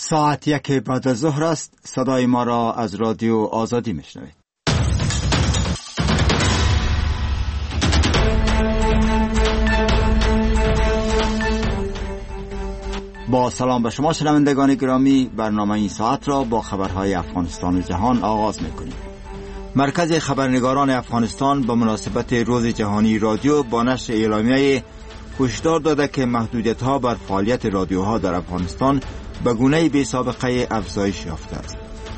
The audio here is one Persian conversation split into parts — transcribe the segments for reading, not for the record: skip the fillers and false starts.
ساعت 1 بعد از ظهر است. صدای ما را از رادیو آزادی میشنوید. با سلام به شما شنوندگان گرامی، برنامه این ساعت را با خبرهای افغانستان و جهان آغاز میکنیم. مرکز خبرنگاران افغانستان به مناسبت روز جهانی رادیو با نشر اعلامیه هشدار داده که محدودیت‌ها بر فعالیت رادیوها در افغانستان به گونه‌ای بی سابقه افزایش یافته است.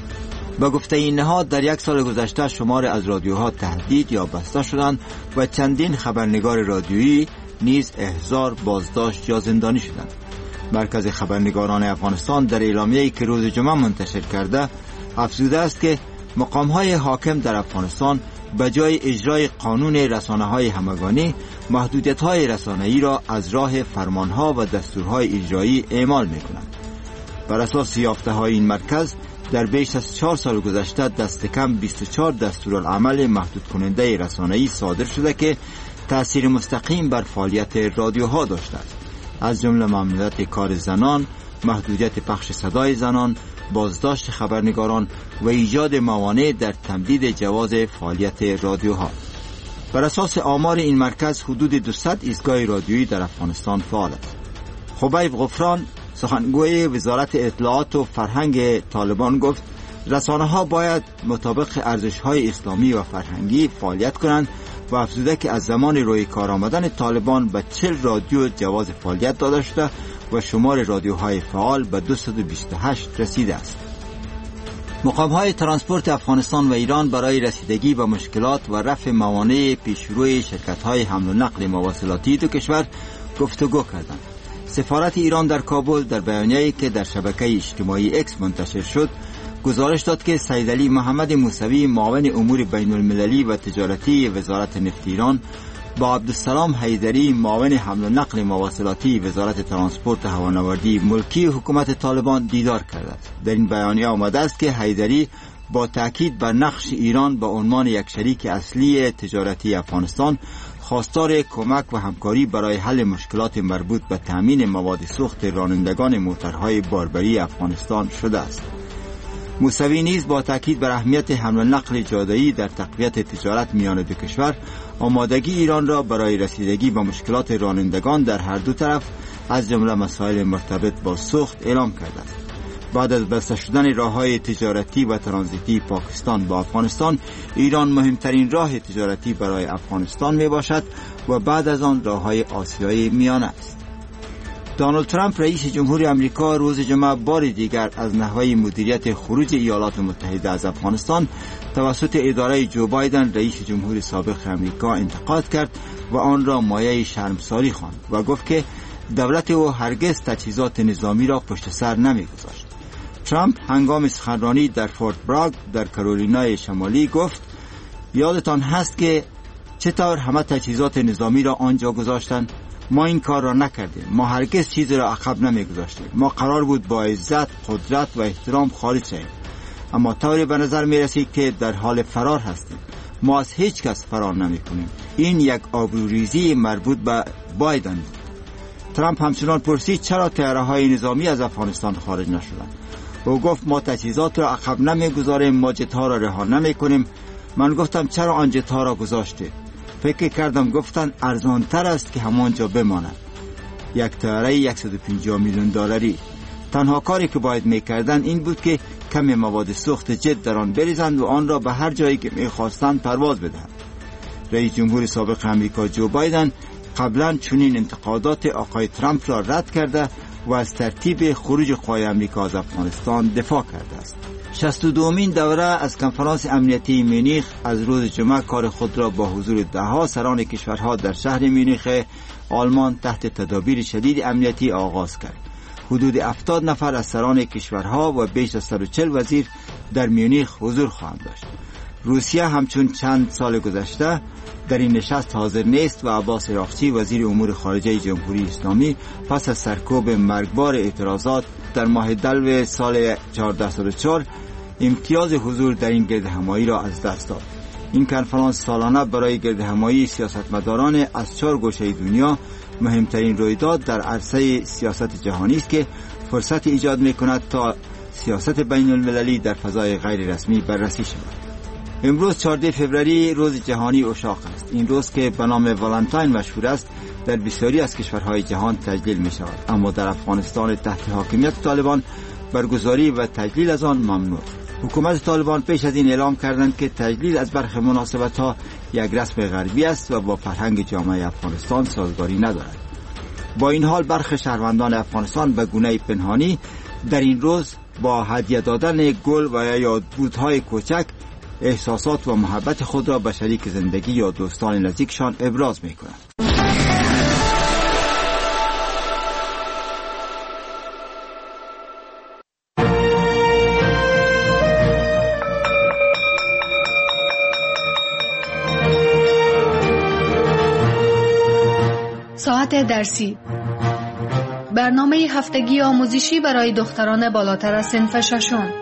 به گفته این نهاد در یک سال گذشته شمار از رادیوها تهدید یا بسته شدند و چندین خبرنگار رادیویی نیز احضار، بازداشت یا زندانی شدند. مرکز خبرنگاران افغانستان در اعلامیه‌ای که روز جمعه منتشر کرده افزوده است که مقام‌های حاکم در افغانستان به جای اجرای قانون رسانه‌های همگانی، محدودیت‌های رسانه‌ای را از راه فرمان‌ها و دستورهای اجرایی اعمال می‌کنند. بر اساس یافته‌های این مرکز در بیش از 4 سال گذشته دست کم 24 دستورالعمل محدود کننده رسانه‌ای صادر شده که تأثیر مستقیم بر فعالیت رادیوها داشته است، از جمله ممنوعیت کار زنان، محدودیت پخش صدای زنان، بازداشت خبرنگاران و ایجاد موانع در تمدید جواز فعالیت رادیوها. بر اساس آمار این مرکز حدود 200 ایستگاه رادیویی در افغانستان فعال است. خبیب غفران، سخنگوی وزارت اطلاعات و فرهنگ طالبان، گفت رسانه‌ها باید مطابق ارزش‌های اسلامی و فرهنگی فعالیت کنند و افزوده که از زمان روی کار آمدن طالبان به 40 رادیو جواز فعالیت داده شده و شمار رادیوهای فعال به 228 رسیده است. مقام‌های ترانسپورت افغانستان و ایران برای رسیدگی به مشکلات و رفع موانع پیشروی شرکت‌های حمل و نقل مواصلاتی دو کشور گفتگو کردند. سفارت ایران در کابل در بیانیه‌ای که در شبکه اجتماعی اکس منتشر شد گزارش داد که سید علی محمد موسوی، معاون امور بین المللی و تجارتی وزارت نفت ایران، با عبدالسلام حیدری، معاون حمل و نقل مواصلاتی وزارت ترانسپورت هوانوردی ملکی حکومت طالبان دیدار کرده است. در این بیانیه آمده است که حیدری با تاکید بر نقش ایران به عنوان یک شریک اصلی تجارتی افغانستان خواستار کمک و همکاری برای حل مشکلات مربوط به تامین مواد سوخت رانندگان موترهای باربری افغانستان شده است. موسوی نیز با تاکید بر اهمیت حمل و نقل جاده‌ای در تقویت تجارت میان دو کشور، آمادگی ایران را برای رسیدگی به مشکلات رانندگان در هر دو طرف از جمله مسائل مرتبط با سوخت اعلام کرده است. بعد از بسته شدن راه‌های تجارتی و ترانزیتی پاکستان با افغانستان، ایران مهمترین راه تجارتی برای افغانستان میباشد و بعد از آن راه‌های آسیای میانه است. دونالد ترامپ رئیس جمهور آمریکا روز جمعه بار دیگر از نحوه مدیریت خروج ایالات متحده از افغانستان توسط اداره جو بایدن رئیس جمهور سابق آمریکا انتقاد کرد و آن را مایه شرمساری خواند و گفت که دولت او هرگز تجهیزات نظامی را پشت سر نمیگذاشت. ترامپ هنگام سخنرانی در فورت براگ در کارولینای شمالی گفت یادتان هست که چطور همه تجهیزات نظامی را آنجا گذاشتند؟ ما این کار را نکردیم. ما هرگز چیزی را عقب نمیگذاشتیم. ما قرار بود با عزت، قدرت و احترام خارج شویم، اما طوری به نظر می رسید که در حال فرار هستیم. ما از هیچ کس فرار نمی کنیم. این یک آبروریزی مربوط به بایدن بود. ترامپ همچنان پرسید چرا طیاره‌های نظامی از افغانستان خارج نشدند. او گفت ما تجهیزات را عقب نمیگذاریم، ما جت‌ها را رها نمی‌کنیم. من گفتم چرا آن جت‌ها را گذاشتید؟ فکر کردم گفتن ارزان‌تر است که همانجا بماند. یک طیاره 150 میلیون دلاری. تنها کاری که باید می‌کردند این بود که کمی مواد سوخت جت در آن بریزند و آن را به هر جایی که می‌خواستند پرواز بدهند. رئیس جمهور سابق آمریکا جو بایدن قبلا چنین انتقادات آقای ترامپ را رد کرده و از ترتیب خروج قوای آمریکا از افغانستان دفاع کرده است. 62مین دوره از کنفرانس امنیتی مونیخ از روز جمعه کار خود را با حضور ده‌ها سران کشورها در شهر مونیخ آلمان تحت تدابیر شدید امنیتی آغاز کرد. حدود 70 نفر از سران کشورها و بیش از 140 وزیر در مونیخ حضور خواهند داشت. روسیه همچون چند سال گذشته در این نشست حاضر نیست و عباس عراقچی وزیر امور خارجه جمهوری اسلامی پس از سرکوب مرگبار اعتراضات در ماه دلو سال 1404 امتیاز حضور در این گردهمایی را از دست داد. این کنفرانس سالانه برای گردهمایی سیاستمداران از 4 گوشه دنیا مهمترین رویداد در عرصه سیاست جهانی است که فرصت ایجاد می‌کند تا سیاست بین المللی در فضای غیر رسمی بررسی شود. امروز 14 فوریه روز جهانی عشاق است. این روز که به نام والنتاین مشهور است در بسیاری از کشورهای جهان تجلیل می شود، اما در افغانستان تحت حاکمیت طالبان برگزاری و تجلیل از آن ممنوع. حکومت طالبان پیش از این اعلام کردند که تجلیل از برخی مناسبت‌ها یک رسم غربی است و با فرهنگ جامعه افغانستان سازگاری ندارد. با این حال برخی شهروندان افغانستان به گونه پنهانی در این روز با هدیه دادن گل و یادبودهای کوچک احساسات و محبت خود را به شریک زندگی یا دوستان نزدیکشان ابراز می‌کنند. ساعت درسی، برنامه هفتگی آموزشی برای دختران بالاتر از صنف ششم.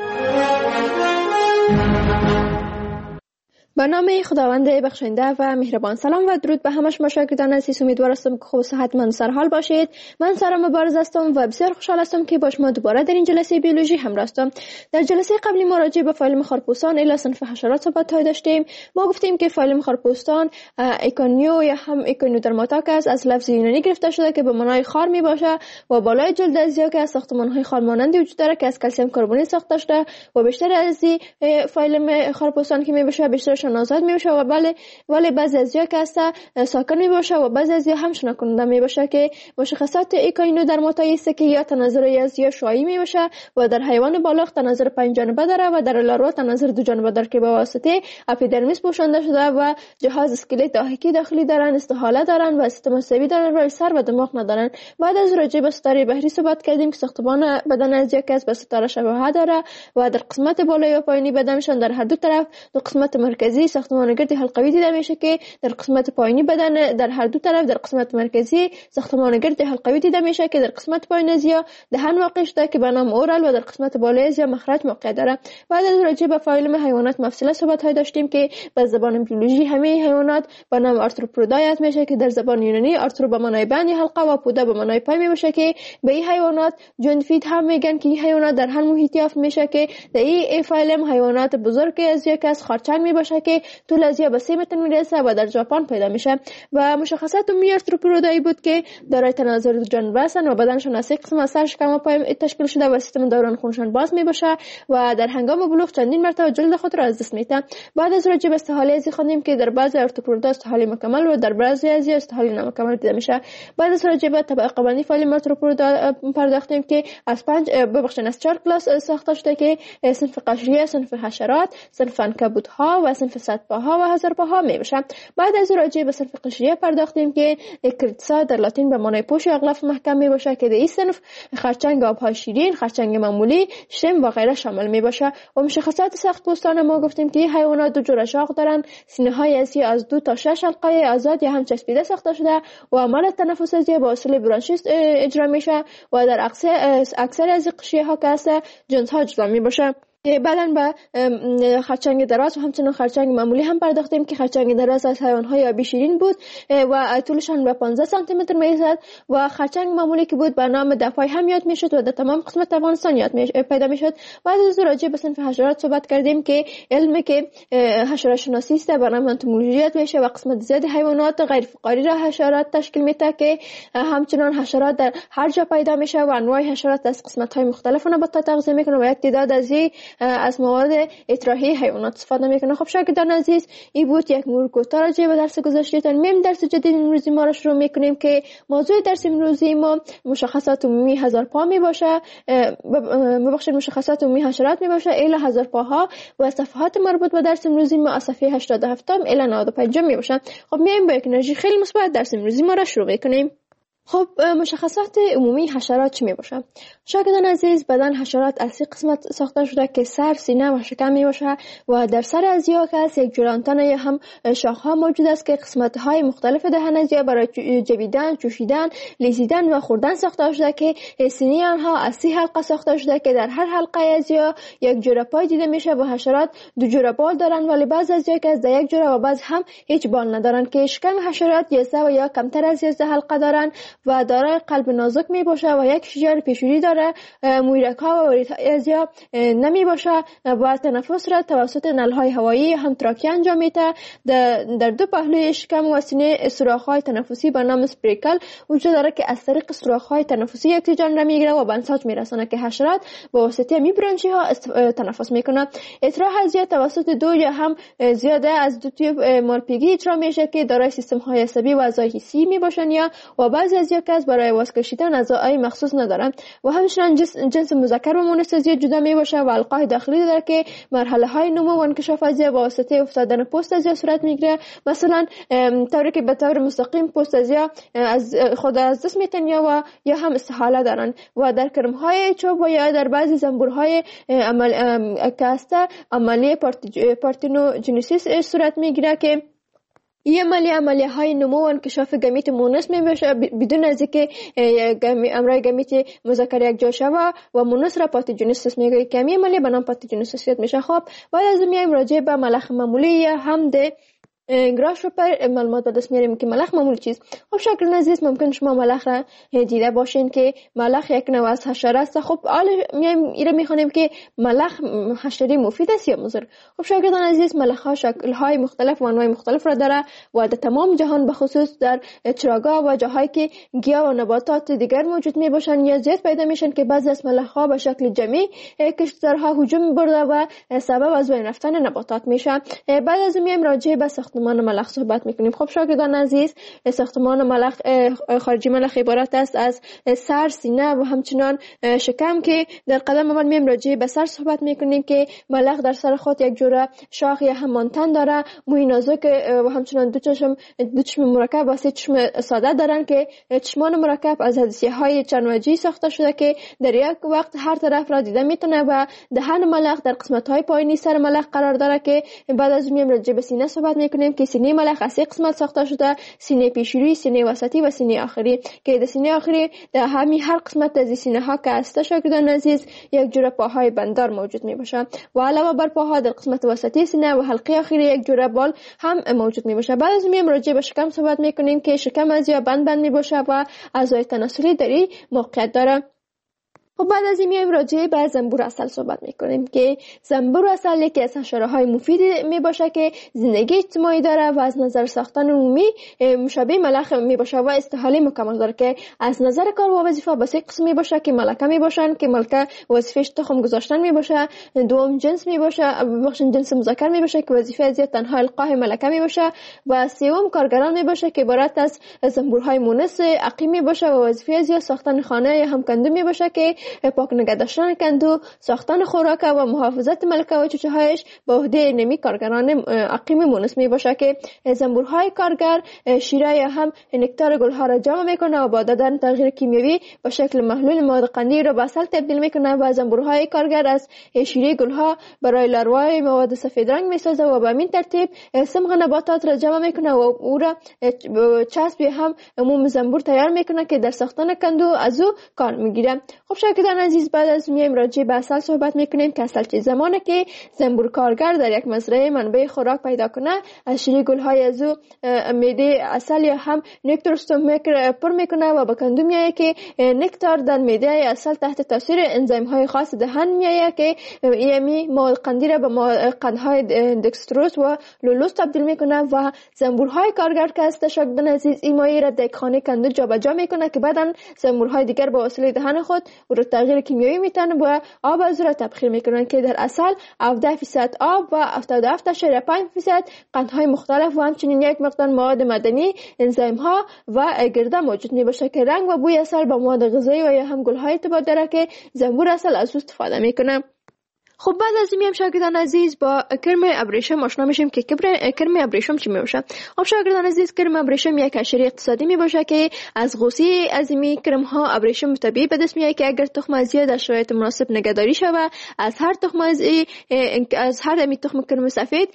به نام خداوند بخشنده و مهربان. سلام و درود به همه شما شاگردان عزیز. امیدوار هستم که خوب و صحتمند و سرحال باشید. من سارا مبارز هستم و بسیار خوشحال هستم که با شما دوباره در این جلسه بیولوژی همراه هستم. در جلسه قبلی ما راجع به فایلم خارپوستان الی صنف حشرات صحبت داشتیم. ما گفتیم که فایلم خارپوستان ایکونیو یا هم ایکونیودرماتاکس از لفظ یونانی گرفته شده که به معنای خار می باشه و بالای جلد ازیا که از ساختمان‌های خار مانندی وجود داره که از کلسیم کربونی ساخته شده و بیشتر از این فایلم خارپوستان که می باشه بیشترش آزاد می باشه و ولی بعضی از که هست ساکن می باشه و بعضی از هم شنا کننده می باشه که مشخصات ایکونیودرماتاکس که یا تناظر یا شعاعی می باشه و در حیوان بالغ تناظر 5 جانبه داره و در لاروا تناظر 2 جانبه داره که به واسطه اپیدرمیس پوشانده شده و جهاز اسکلت داخلی داخلی دارن، استحاله دارن و سیستم عصبی دارن، روی سر و دماغ ندارن. بعد از راجع به ستاره بحری صحبت کردیم که ساختمان بدن از یک از به ستاره شباهت داره و در قسمت بالایی و پایینی بدنشان در هر دو طرف دو قسمت مرکزی ساختمان گرد حلقوی دیده میشه که در قسمت پایینی بدن در هر دو طرف در قسمت مرکزی ساختمان گرد حلقوی دیده میشه که در قسمت پایینی ازیا دهن واقع شده که به نام اورال و در قسمت بالای ازیا مخرج موقع داره. بعد از راجع به فایلم حیوانات مفصله صحبت داشتیم که به زبان بیولوژی همه حیوانات به نام آرتروپودا یاد میشه که در زبان یونانی آرترو به معنای بند حلقه و پودا به معنای پای میشه که به این حیوانات جوندفید هم میگن که این حیوانات در هر محیطی یافت میشه که در این فایلم حیوانات بزرگ ازیا که از خرچنگ میباشه که طول ازیا به 3 متر میرسه و در ژاپن پیدا میشه و مشخصات عمومی آرتروپودایی بود که دارای تناظر دو جانبه هستند و بدنشون از 3 قسم از سر شکم و پای تشکیل شده و سیستم دوران خونشان باز میباشه و در هنگام بلوغ چندین مرتبه جلد خود را از دست میده. بعد از راجع به استحاله ازی خوندیم که در بعضی آرتروپودا استحاله مکمل و در بعضی ازی استحاله نامکمل دیده میشه. بعد از راجع به طبقه بندی فایلم آرتروپودا پرداختیم که از 4 کلاس ساخته شده که صنف قشریه، صنف حشرات، صنف عنکبوت‌ها و صنف صدپاها و هزارپاها میباشه. بعد از راجع به صنف قشریه پرداختیم که کریتسا در لاتین به معنای پوش یا غلاف محکم میباشه که در این صنف خرچنگ آبهای شیرین، خرچنگ معمولی، شم و غیره شامل میباشه. و مشخصات سخت پوستان ما گفتیم که حیوانات دو جور اشاق دارن، سینه های ازی از 2 تا 6 حلقه آزاد یا هم چسبیده ساخته شده و عمل تنفس ازی با وسیله برانشیست اجرا میشه و در اکثر از قشریه ها که هست جنس ها جدا میباشه. بعدن به خرچنگ دراز و همچنین خرچنگ معمولی هم پرداختیم که خرچنگ دراز از حیوان‌های آبی شیرین بود و طولشان به 15 سانتی متر میرسد و خرچنگ معمولی که بود به نام دفای هم یاد میشد و در تمام قسمت افغانستان پیدا میشد. بعد از راجع به صنف حشرات صحبت کردیم که علمی که حشره شناسی است به نام انتومولوژی یاد میشه و قسمت زیاد حیوانات غیر فقاری را حشرات تشکیل میده که همچنین حشرات در هر جا پیدا میشه و انواع حشرات از قسمت‌های مختلف نباتات تغذیه میکنه و یک تعداد از مواد اطراحی حیوانات استفاده میکنه. خب شاگردان عزیز، این بود یک مرور کوتاه راجع به درس گذشتهتان. میم درس جدید امروزی ما را شروع میکنیم که موضوع درس امروزی ما مشخصات عمومی هزارپا میباشه، ببخشید مشخصات عمومی حشرات میباشه الی هزارپاها و صفحات مربوط به درس امروزی ما از صفحه 87 الی 95 میباشه. خب میایم با یک انرژی خیلی مثبت درس امروزی ما را شروع میکنیم. خب مشخصات عمومی حشرات چی میباشه؟ شاگردان عزیز، بدن حشرات از 3 قسمت ساخته شده که سر، سینه و شکم میباشه و در سر ازیا که از یک جور آنتن یا هم شاخها موجود است که قسمت‌های مختلف دهن ازیا برای جویدن، چوشیدن، لیزیدن و خوردن ساخته شده که سینه آنها از 3 حلقه ساخته شده که در هر حلقه ازیا یک جور پای دیده میشه و حشرات 2 جور بال دارن ولی بعض ازیا که از یک جور و بعض هم هیچ بال ندارن که شکم حشرات 11 و یا کمتر از 11 حلقه دارن و دارای قلب نازک می باشه و یک شجر پیشوری داره. مویرک ها و ریتازیا نمی باشه و تنفس را توسط نلهای هوایی هم تراکی انجام میده. در دو پهلوی شکم و سینه سوراخ های تنفسی به نام اسپریکل وجود داره که از طریق سوراخ های تنفسی اکسیژن را میگیره و به انساج میرسونه که حشرات با واسطه میبرانچی ها تنفس میکنه. اطراح ازیا توسط دو یا هم زیاده از دو تیوب مالپیگی اجرا میشه که دارای سیستم های عصبی و اعضای حسی میباشن یا و بعضی از که برای واس کشیدن اعضای مخصوص ندارن و همچنین جنس مذکر و مؤنث ازیا جدا میباشه و القای داخلی داره که مرحله های نمو و انکشاف ازیا با واسطه افتادن پوست ازیا صورت میگیره. مثلا طوری که به طور مستقیم پوست ازیا از خود از دست میتن یا هم استحاله دارن و در کرم های چوب و یا در بعضی زنبورهای عملی پارتنوجنسیس صورت میگیره که این عملیه های نمو و انکشاف گمیت مونس می باشه بدون از اینکه امرای گمیت مذکر یک جا شوه و مونس را پاتوژنسیس میگه که این عملیه به نام پاتوژنسیس میشه. خب بعد از میایم راجع به ملخ معمولی هم ده گراش رو پر معلومات به دست میاریم که ملخ معمولی چیست. خب شاگردان عزیز ممکن شما ملخ را دیده باشین که ملخ یک نوع از حشره است. خب حالا میایم ایره میخوانیم که ملخ حشره مفید است یا مضر. خب شاگردان عزیز ملخ ها شکل های مختلف و انواع مختلف را داره و در تمام جهان به خصوص در چراگاه و جاهایی که گیاه و نباتات دیگر موجود می باشن یا زیاد پیدا میشن که بعضی از ملخ ها به شکل جمعی کشتزارها هجوم برده و سبب از بین رفتن نباتات میشن. بعد از میایم راجع به ساختمان ملخ صحبت میکنیم. خب شاگردان عزیز ساختمان ملخ خارجی ملخ عبارت است از سر، سینه و همچنان شکم که در قدم اول میایم راجع به سر صحبت میکنیم که ملخ در سر خود یک جوره شاخ یا هم مانتن داره، موی نازک و همچنان دو چشم مرکب و سه چشم ساده دارن که چشمان مرکب از حدیثیه های چنوجی ساخته شده که در یک وقت هر طرف را دیده میتونه و دهن ملخ در قسمت های پایینی سر ملخ قرار داره که بعد از میایم راجع به سینه صحبت میکنیم که سینه ملخ از سه قسمت ساخته شده: سینه پیشروی، سینه وسطی و سینه آخری که در سینه آخری در هر قسمت از سینه ها که است شاگردان عزیز یک جوره پاهای بندار موجود می باشه و علاوه بر پاها در قسمت وسطی سینه و حلقه آخری یک جوره بال هم موجود می باشه. بعد از میایم راجع به شکم صحبت میکنیم که شکم از یا بند می باشه و اعضای تناسلی در این موقعیت داره. و بعد از این میایم راجع به زنبور عسل صحبت میکنیم که زنبور عسل یکی از حشره‌های مفید می باشه که زندگی اجتماعی داره و از نظر ساختن عمومی مشابه ملخ می باشه و استحاله مکمل داره که از نظر کار و وظیفه به سه قسم می باشه که ملکه می باشن که ملکه وظیفه‌اش تخم گذاشتن می باشه، دوم جنس می باشه بخشن جنس مذکر می باشه که وظیفه از تنها القاح ملکه می باشه و سوم کارگران می باشه که عبارت از زنبورهای مونس عقیم می باشه و وظیفه از ساختن خانه یا هم کندو می باشه که پاک نگه داشتن کندو، ساختن خوراک و محافظت ملکه و چوچه هایش به عهده نمی کارگران عقیم مونس می باشه که زنبورهای کارگر شیره یا هم نکتار گلها را جمع میکنه و با دادن تغییر کیمیایی به شکل محلول مواد قندی را به عسل تبدیل میکنه و زنبورهای کارگر از شیره گلها برای لاروای مواد سفید رنگ میسازه و به این ترتیب سمغ نباتات را جمع میکنه و او را چسب هم موم زنبور تیار میکنه که در ساختن کندو از او کار میگیره. خب شاگردان عزیز بعد از میایم راجع به عسل صحبت میکنیم که عسل چه زمانه که زنبور کارگر در یک مزرعه منبع خوراک پیدا کنه از شیره گلهای از او معده عسل یا هم نکتار استومک پر میکنه و به کندو میایه که نکتار در معده عسل تحت تاثیر انزیم های خاص دهن میایه که ایمی مواد قندی را به قندهای دکستروز و لولوز تبدیل میکنه و زنبورهای کارگر که است شاگردان عزیز این مایه را در خانه کندو جابجا میکنه که بعدن زنبورهای دیگر با وسیله دهن خود او را تغییر کیمیایی میتن و آب از را تبخیر میکنن که در عسل 17% آب و 77.5% قندهای مختلف و همچنین یک مقدار مواد معدنی، انزیم ها و گرده موجود میباشه که رنگ و بوی عسل با مواد غذایی و یا هم گلهای ارتباط داره که زنبور عسل از او استفاده میکنه. خب بعد از این میام شاگردان عزیز با کرم ابریشم آشنا میشیم که کرم ابریشم چی میباشه. خب شاگردان عزیز کرم ابریشم یک حشره اقتصادی میباشه که از غوصه از این کرم ها ابریشم طبیعی به دست میاد که اگر تخم از در شرایط مناسب نگهداری شود از هر تخم از هر تخم کرم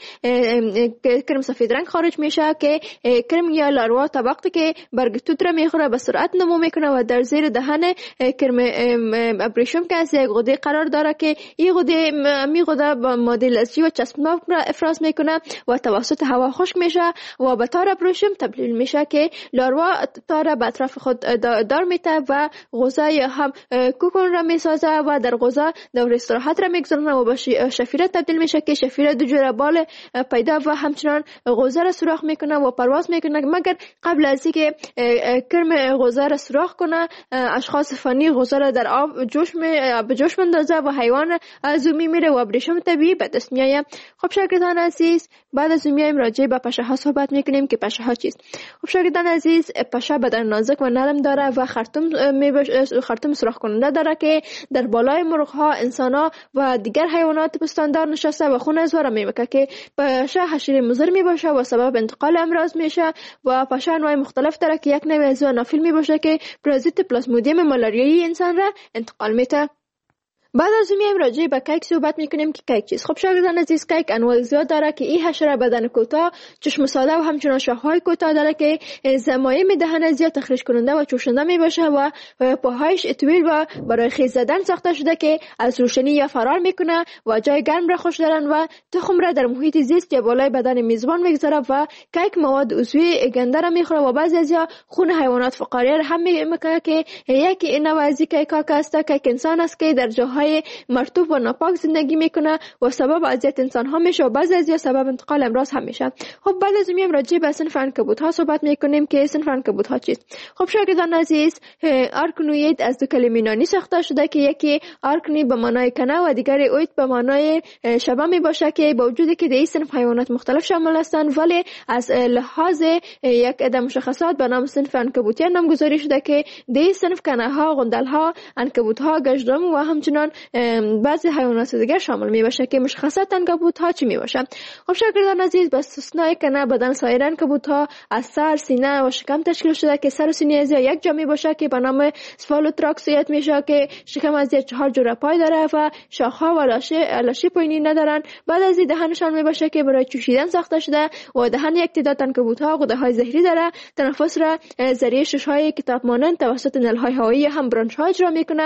سفید رنگ خارج میشه که کرم یا لاروا تا وقتی که برگ توت را میخوره به سرعت نمو میکنه و در زیر دهن کرم ابریشم که از یک غده قرار داره که این غده می غده با ماده لزجی و چسبناک را افراز میکنه و توسط هوا خشک میشه و به طور ابریشم تبدیل میشه که لاروا تار به اطراف خود دار میته و غوزه یا هم کوکون را میسازه و در غوزه دور استراحت را میگذارونه و به شفیره تبدیل میشه که شفیره دو جوره بال پیدا و همچنان غوزه را سوراخ میکنه و پرواز میکنه. مگر قبل از اینکه کرم غوزه را سوراخ کنه اشخاص فنی غوزه را در آب به جوش مندازه و حیوان از او میمیره و ابریشم طبیعی به دست میآید. خب شاگردان عزیز، بعد از این میایم راجع به پشه ها صحبت میکنیم که پشه ها چیست. خب شاگردان عزیز، پشه بدن نازک و نرم داره و خرطوم سوراخ کننده داره که در بالای مرغ ها، انسان ها و دیگر حیوانات پستاندار نشسته و خون از وره میمکه که پشه حشره مضر میباشه و سبب انتقال امراض میشه و پشه انواع مختلف داره که یک نوع از آنافیل میباشه که پرازیت پلاسمودیوم مالاریایی انسان را انتقال میده. بعد از این میایم راجع به کیک صحبت میکنیم که کیک چیست. خب شاگردان عزیز، کیک انواع زیاد داره که این حشره بدن کوتاه، چشم ساده و همچنان شاخهای کوتاه داره که زمایم دهن زیاد تخریش کننده و چوشنده میباشه و پاهایش طویل و برای خیز زدن ساخته شده که از روشنی یا فرار میکنه و جای گرم را خوش دارن و تخم را در محیط زیست یا بالای بدن میزبان میگذاره و کیک مواد عضوی گنده را میخوره و بعضی از خون حیوانات فقاریه را هم میکنه که یکی نوع از کیک ها هست که انسان است که در جاهای مرطوب و ناپاک زندگی میکنه و سبب اذیت انسان ها میشه و بعضی از سبب انتقال امراض هم میشه. خب بعد از میام راجع به صنف عنکبوت ها صحبت میکنیم که صنف عنکبوت ها چیست. خب شاگردان عزیز، آرکنوید از دو کلمه یونانی ساخته شده که یکی آرکنی به معنای کنه و دیگری اوید به معنای شبه میباشه که با وجودی که در این صنف حیوانات مختلف شامل هستند ولی از لحاظ یک عده مشخصات به نام صنف عنکبوتی نامگذاری شده که در این صنف کنه ها، غندل ها، عنکبوت ها، گژدم و همچنان بعضی حیوانات دیگر شامل می باشه که مشخصات عنکبوت ها چی می باشه. خب شاگردان عزیز، به استثنای کنه بدن سایر عنکبوت ها از سر، سینه و شکم تشکیل شده که سر و سینه از یک جا می باشه که به نام سفالوتراکسیت میشه که شکم از 4 جوره پای داره و شاخ ها و لاشه پایینی ندارن. بعد از این دهنشان می باشه که برای چوشیدن ساخته شده و دهن یک تعداد عنکبوت ها غده های زهری داره. تنفس را ذریعه شش های کتاب مانند توسط نل های هوایی هم برانش ها اجرا میکنه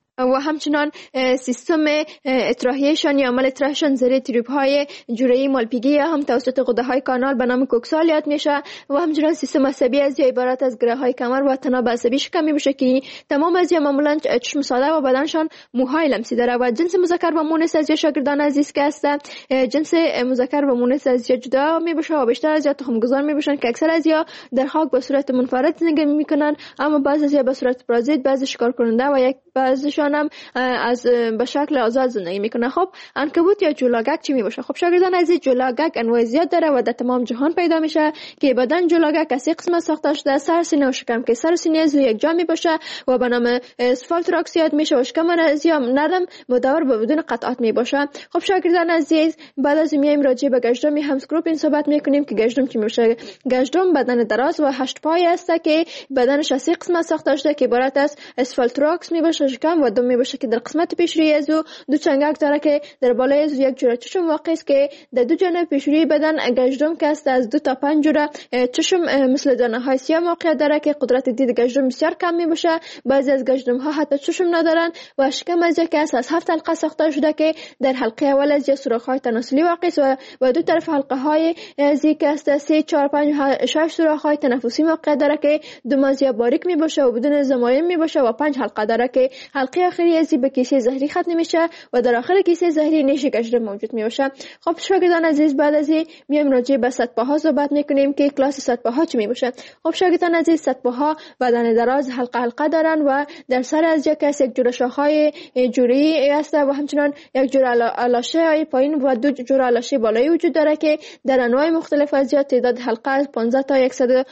و همچنان سیستم اطراحیه‌شان یا عمل اطراحشان ذریعه تیوب های جوره مالپیگی هم توسط غده های کانال به نام کوکسال یاد میشه و همچنان سیستم عصبی از عبارت از گره های کمر و تناب عصبی شکم میشه که تمام از معمولا چشم ساده و بدنشان موهای لمسی داره. و جنس مذکر و مؤنث از شاگردان عزیز که هست، جنس مذکر و مؤنث از جدا میباشه و بیشتر از تخم گذار میباشن که اکثر از در خاک به صورت منفرد زندگی میکنن، اما بعضی از به صورت پرازیت، بعضی شکار کننده و یک بعضیشان هم از به شکل آزاد زندگی میکنه. خب عنکبوت یا جولاگک چی میباشه؟ خب شاگردان عزیز، جولاگک انواع زیاد داره و در تمام جهان پیدا میشه که بدن جولاگک از 3 قسمت ساخته شده: سر، سینه و شکم که سر و سینه از یک جا میباشه و به نام اسفالتراکس یاد میشه و شکم از نرم مدور و بدون قطعات میباشه. خب شاگردان عزیز، بعد از میایم راجع به گژدم همسکروپین صحبت میکنیم که گژدم چی میشه. گژدم بدن دراز و 8 پای است که بدنش از 3 قسمت ساخته شده که عبارت از اسفالتراکس میباشه، شکم و دم میباشه که در قسمت پیشروی از او 2 چنگک داره که در بالای از یک جوره چشم واقع است که در 2 جانب پیشروی بدن گژدم که است از 2 تا 5 جوره چشم مثل دانه های سیاه موقع داره که قدرت دید گژدم بسیار کم میباشه. بعضی از گژدم ها حتی چشم ندارن و شکم از یک است از 7 حلقه ساخته شده که در حلقه اول از سوراخ های تناسلی واقع است و 2 طرف حلقه های از یک است 3 4 5 6 سوراخ های تنفسی موقع داره که 2 مازیا باریک میباشه و بدون زمایم میباشه و 5 حلقه داره که حلقه آخری از به کیسه زهری ختم میشه و در آخر کیسه زهری نیش گژدم موجود میشه. خب شاگردان عزیز، بعد از این میایم راجع به صدپاها صحبت میکنیم که کلاس صدپاها چی میباشه. خب شاگردان عزیز، صدپاها بدن دراز حلقه حلقه دارن و در سر از یک جوره شاخهای جوری است و همچنان یک جوره لاشه های پایین و 2 جوره لاشه بالایی وجود داره که در انواع مختلف از تعداد حلقه از 15 تا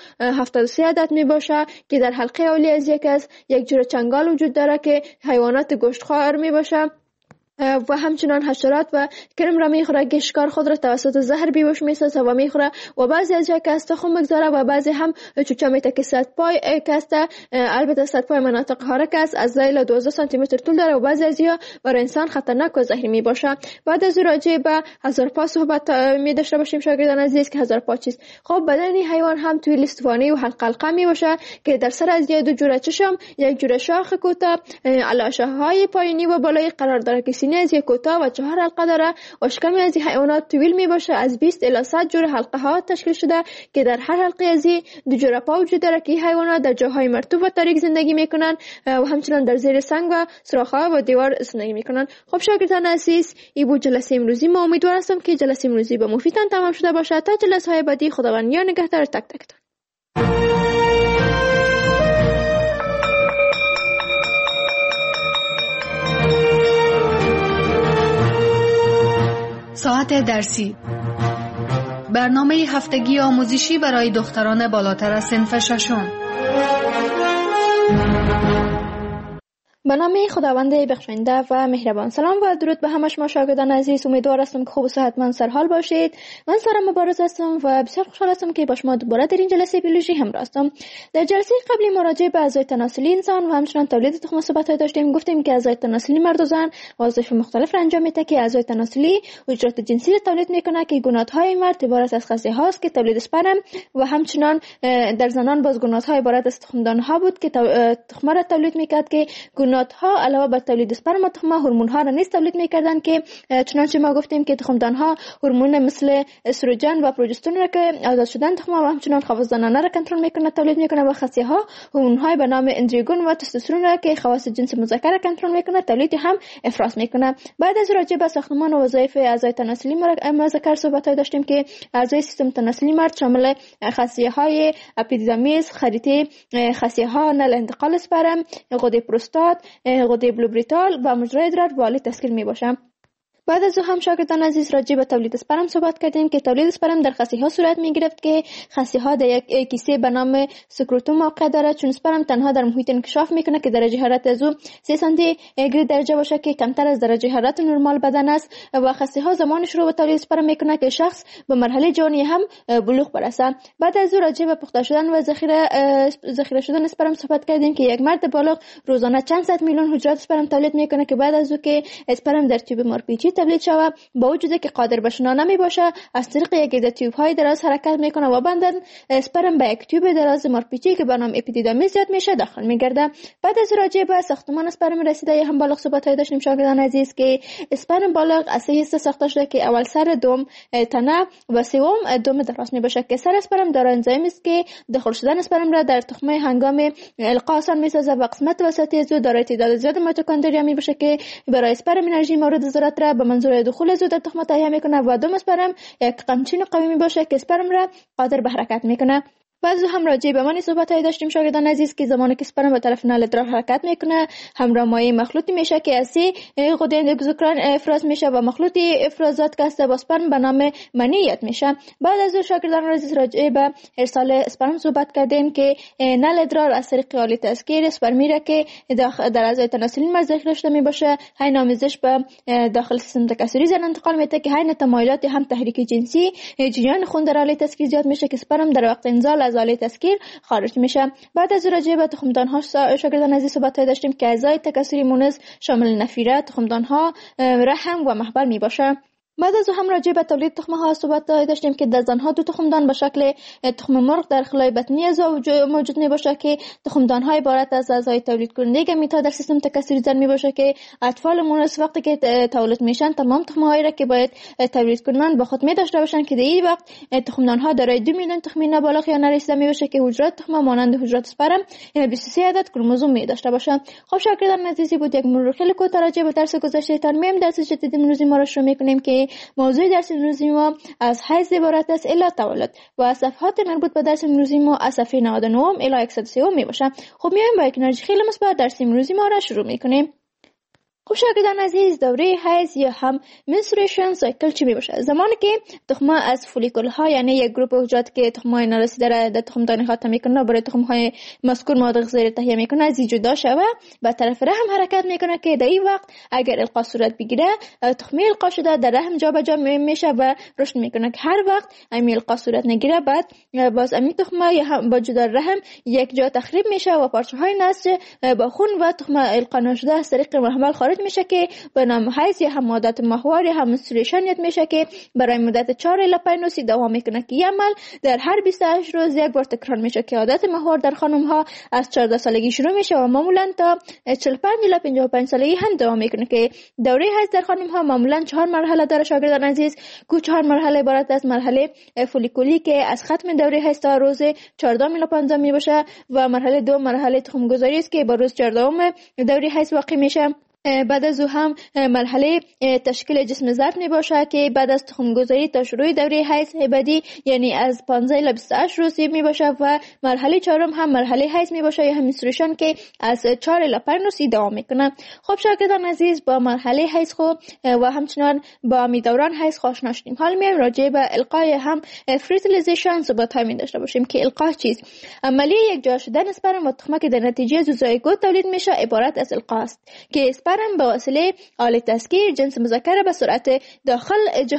173 عدد میباشه که در حلقه اولی از یک جوره چنگال وجود داره که حیوانات گوشتخوار میباشه و همچنان حشرات و کرم را میخوره که شکار خود را توسط زهر بیهوش میسازه و میخوره و بعضی از جا که است تخم میگذاره و بعضی هم چوچه میته که صدپای که است. البته صدپای مناطق حرک است از 0 تا 12 سانتی متر طول داره و بعضی از جا برای انسان خطرناک و زهری میباشه. بعد از راجع به هزارپا صحبت می داشته باشیم شاگردان عزیز که هزارپا چیست. خب بدن حیوان هم توی لیستوانی و حلقه حلقه میباشه که در سر از 2 جوره چشم، 1 جوره شاخ کوتاه، لاشه های پایینی و بالایی قرار داره که سینه از کوتاه و 4 حلقه داره و شکم از حیوانات طویل می باشه. از 20 الی 100 جور حلقه ها تشکیل شده که در هر حلقه از 2 جور پا وجود داره که حیوانات در جاهای مرطوب و تاریک زندگی میکنن و همچنان در زیر سنگ و سوراخ‌ها و دیوار زندگی میکنن. خب شاگردان عزیز، این بود جلسه امروزی. ما امیدوار هستم که جلسه امروزی به مفیدتان تمام شده باشه. تا جلسه های بعدی، خداوند یار نگهدار تک تکتان. ساعت درسی، برنامه هفتگی آموزشی برای دختران بالاتر از صنف ششم. به نام خداوند بخشنده و مهربان. سلام و درود به همه شما شاگردان عزیز. امیدوار هستم که خوب و صحتمند سرحال باشید. من سارا مبارز هستم و بسیار خوشحال هستم که با شما دوباره در این جلسه بیولوژی همراه هستم. در جلسه قبلی ما راجع به اعضای تناسلی انسان و همچنین تولید تخم صحبت داشتیم. گفتیم که اعضای تناسلی مرد و زن وظایف مختلف را انجام میده که اعضای تناسلی حجرات جنسی را تولید میکنه که گونات‌های مرد عبارت از خصیه هاست که تولید اسپرم و همچنین در زنان باز گونات‌ها عبارت از تخمدان‌ها بود که تخم را تولید میکرد که ها علاوه بر تولید اسپرم و تخم هورمون ها را نیز تولید میکردن که چنانچه ما گفتیم که تخمدان ها هورمون مثل استروژن و پروژسترون را که آزاد شدن تخم و همچنین خواص را کنترل میکنه تولید میکنه و خصیه ها هورمون های به نام اندروژن و تستوسترون را که خواص جنس مذکر را کنترل میکنه تولید هم افراز میکنه. بعد از راجع به ساختمان و وظایف اعضای تناسلی ما ذکر صحبت داشتیم که اعضای سیستم تناسلی مرد شامل خصیه های اپیدیدامیس، خریطه خصیه ها، نل انتقال اسپرم، غده پروستات، غده بلوبریتال و مجرای ادرار والی تشکیل می باشند. بعد از هم شاگردان عزیز راجع به تولید اسپرم صحبت کردیم که تولید اسپرم در خصیه ها صورت می گرفت که خصیه ها در یک کیسه به نام سکروتوم واقع داره. چون اسپرم تنها در محیط انکشاف میکنه که درجه حرارت از او 3 سانتی گراد درجه باشه که کمتر از درجه حرارت نرمال بدن است و خصیه ها زمان شروع به تولید اسپرم میکنه که شخص به مرحله جوانی هم بلوغ برسه. بعد از راجع به پخته شدن و ذخیره شدن اسپرم صحبت کردیم که یک مرد بالغ روزانه چند صد میلیون حجرات اسپرم تولید میکنه که بعد از او که اسپرم در تیوب مارپیچی تولید شود با وجودی که قادر به شنا نمی باشه از طریق یک عده تیوب های دراز حرکت میکنه و بعداً اسپرم به یک تیوب دراز مارپیچی که به نام اپیدیدامیس زیاد میشه داخل میگرده. بعد از راجع به ساختمان اسپرم رسیده هم بالغ صحبت های داشتیم شاگردان عزیز که اسپرم بالغ از 3 حصه ساخته شده که اول سر، دوم تنه و سوم دم دراز می باشه که سر اسپرم دارای انزیمی است که داخل شدن اسپرم را در تخمه هنگام القا آسان میسازه و قسمت وسطی از او دارای تعداد زیاد میتوکندریا می باشه که برای اسپرم انرژی مورد ضرورت را به منظور دخول از او در تخم تهیه میکنه و دم اسپرم یک قمچین قوی می باشه که اسپرم را قادر به حرکت میکنه. بعد هم راجع به معنی صحبت‌های داشتیم شاگردان عزیز که زمانی که اسپرم به طرف نل ادرار حرکت میکنه همراه مایع مخلوطی میشه که از غده اندوکراین افراز میشه و مخلوط افرازات که است با اسپرم به نام منیت میشه. بعد از شاگردان عزیز راجع به ارسال اسپرم صحبت کردیم که نل ادرار از طریق آله تسکیر اسپرمی را که در اعضای تناسلی مرد ذخیره شده میباشه حین آمیزش به داخل سیستم تکثری زن انتقال میده که حین تمایلات هم تحریک جنسی جریان خون در آله تسکیر زیاد میشه که اسپرم در وقت انزال از آله تسکیر خارج میشه. بعد از راجع به تخمدان ها شاگردان عزیز صحبت داشتیم که اعضای تکثری مونس شامل نفیره، تخمدان ها، رحم و محبل می باشه. بعد از هم راجع به تولید تخم ها صحبت داشتیم که در زنها 2 تخمدان به شکل تخم مرغ در خلای بطنی اعضا موجود می باشه که تخمدان های عبارت از اعضای تولید کننده گمیت در سیستم تکثری زن می باشه که اطفال مونس وقتی که تولد میشن تمام تخم هایی را که باید تولید کنن با خود می داشته باشن که در این وقت تخمدان ها دارای 2 میلیون تخمین نابالغ یا نرسیده می باشه که حجرات تخم مانند حجرات اسپرم یعنی 23 عدد کروموزوم می داشته باشه. خب شاگردان عزیزی بود یک مرور خیلی کوتاه راجع به درس گذشته تان میم درس جدید امروزی ما را شروع می‌کنیم که موضوع درس امروزی ما از حیض عبارت است الی تولد و از صفحات مربوط به درس امروزی ما از صفحه 99 الی 103 می باشه. خب میایم با یک انرژی خیلی مثبت درس امروزی ما را شروع می‌کنیم. خب شاگردان عزیز دوره حیض یا هم منسترویشن سایکل چی می باشه؟ زمانی که تخم از فولیکول ها یعنی یک گروپ حجرات که تخم های نارسیده را در تخمدان خاتم میکنه برای تخم های مذکور مواد غذایی تهیه میکنه از جدا شوه و طرف رحم حرکت میکنه که در این وقت اگر القا صورت بگیره تخم القا شده در رحم جابجا میشه و رشد میکنه که هر وقت امی القا صورت نگیره بعد باز امی تخم با جدا رحم یک جا تخریب میشه و پارچه های نسج با خون و تخم القا نشده از طریق محمل خارج وارد میشه که به نام حیض یا هم عادت ماهوار یا هم منسترویشن یاد میشه که برای مدت 4 الی 5 روز دوام میکنه که این عمل در هر 28 روز یک بار تکرار میشه که عادت ماهوار در خانم ها از 14 سالگی شروع میشه و معمولا تا 45 الی 55 سالگی هم دوام میکنه که دوره حیض در خانم ها معمولا 4 مرحله داره شاگردان عزیز. که 4 مرحله عبارت از مرحله فولیکولی که از ختم دوره حیض تا روز 14 الی 15 می باشه و مرحله دوم مرحله تخم گذاری است که با روز 14 دوره حیض واقع میشه. بعد از او هم مرحله تشکیل جسم ظرف می باشه که بعد از تخم گذاری تا شروع دوره حیض بعدی یعنی از 15 الی 28 روز می باشه و مرحله چهارم هم مرحله حیض می باشه یا هم منسترویشن که از 4 الی 5 روز دوام میکنه. خب شاگردان عزیز با مرحله حیض و همچنان با دوران حیض آشنا شدیم. حالا میایم راجع به القای هم فرتیلیزیشن صحبت می داشته باشیم که القا چیست؟ عملیه یک جا شدن اسپرم و تخمه که در نتیجه زوزایگوت تولید میشه عبارت از القا است که اسپرم به وسیله آله تسکیر جنس مذکر به سرعت داخل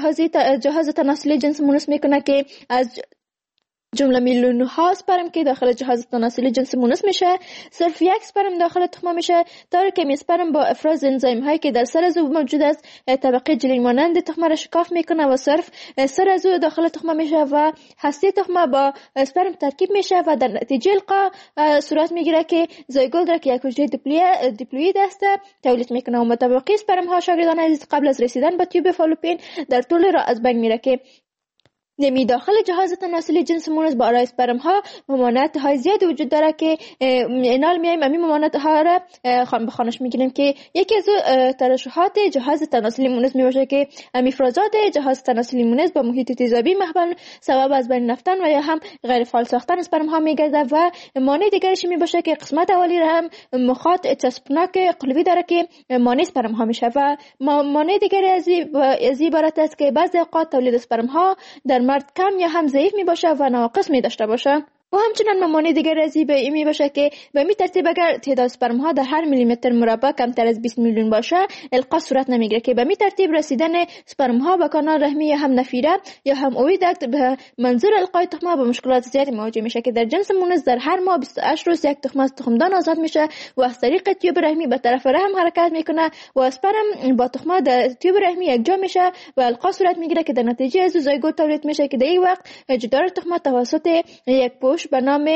جهاز تناسلی جنس مونس میکنه که از جمله میلیون ها اسپرم که داخل جهاز تناسلی جنس مونس میشه صرف یک اسپرم داخل تخمه میشه. داره که اسپرم با افراز انزیم هایی که در سر از او موجود است طبقه جلی مانند تخمه را شکاف میکنه و صرف سر از او داخل تخمه میشه و هسته تخمه با اسپرم ترکیب میشه و در نتیجه القا صورت میگیره که زایگوت را که یک حجره دیپلوید است تولید میکنه و متبقی اسپرم ها شاگردان عزیز قبل از رسیدن به تیوب فالوپین در طول راه از بین میره که نمی داخل جهاز تناسلی جنس مونس با آرای اسپرم ها ممانعت های زیاد وجود داره که اینال میایم امی ممانعت ها را به خانش میگیریم که یکی از ترشحات جهاز تناسلی مونس میباشه که افرازات جهاز تناسلی مونس با محیط تیزابی محبن سبب از بین رفتن و یا هم غیر فعال ساختن اسپرم ها میگرده و مانع دیگرش میباشه که قسمت اولی را هم مخاط چسبناک قلبی داره که مانع اسپرم ها میشه و مانع دیگری از عبارت است که بعضی اوقات تولید اسپرم ها در مرد کم یا هم ضعیف می باشه و ناقص می داشته باشه. و همچنان ممانع دیگر از این می باشه که به می ترتیب اگر تعداد اسپرم ها در هر میلیمتر مربع کمتر از 20 میلیون باشه القا صورت نمیگیره که به می ترتیب رسیدن اسپرم ها به کانال رحمی یا هم نفیره یا هم اویدکت به منظور القای تخمه با مشکلات زیادی مواجه میشه که در جنس مونس در هر ماه 28 روز یک تخمه از تخمدان آزاد میشه و از طریق تیوب رحمی به طرف رحم حرکت میکنه و اسپرم با تخمه در تیوب رحمی یکجا میشه و القا صورت میگیره که در نتیجه از زایگوت تولید میشه که در این وقت جدار تخمه توسط یک پوش به نام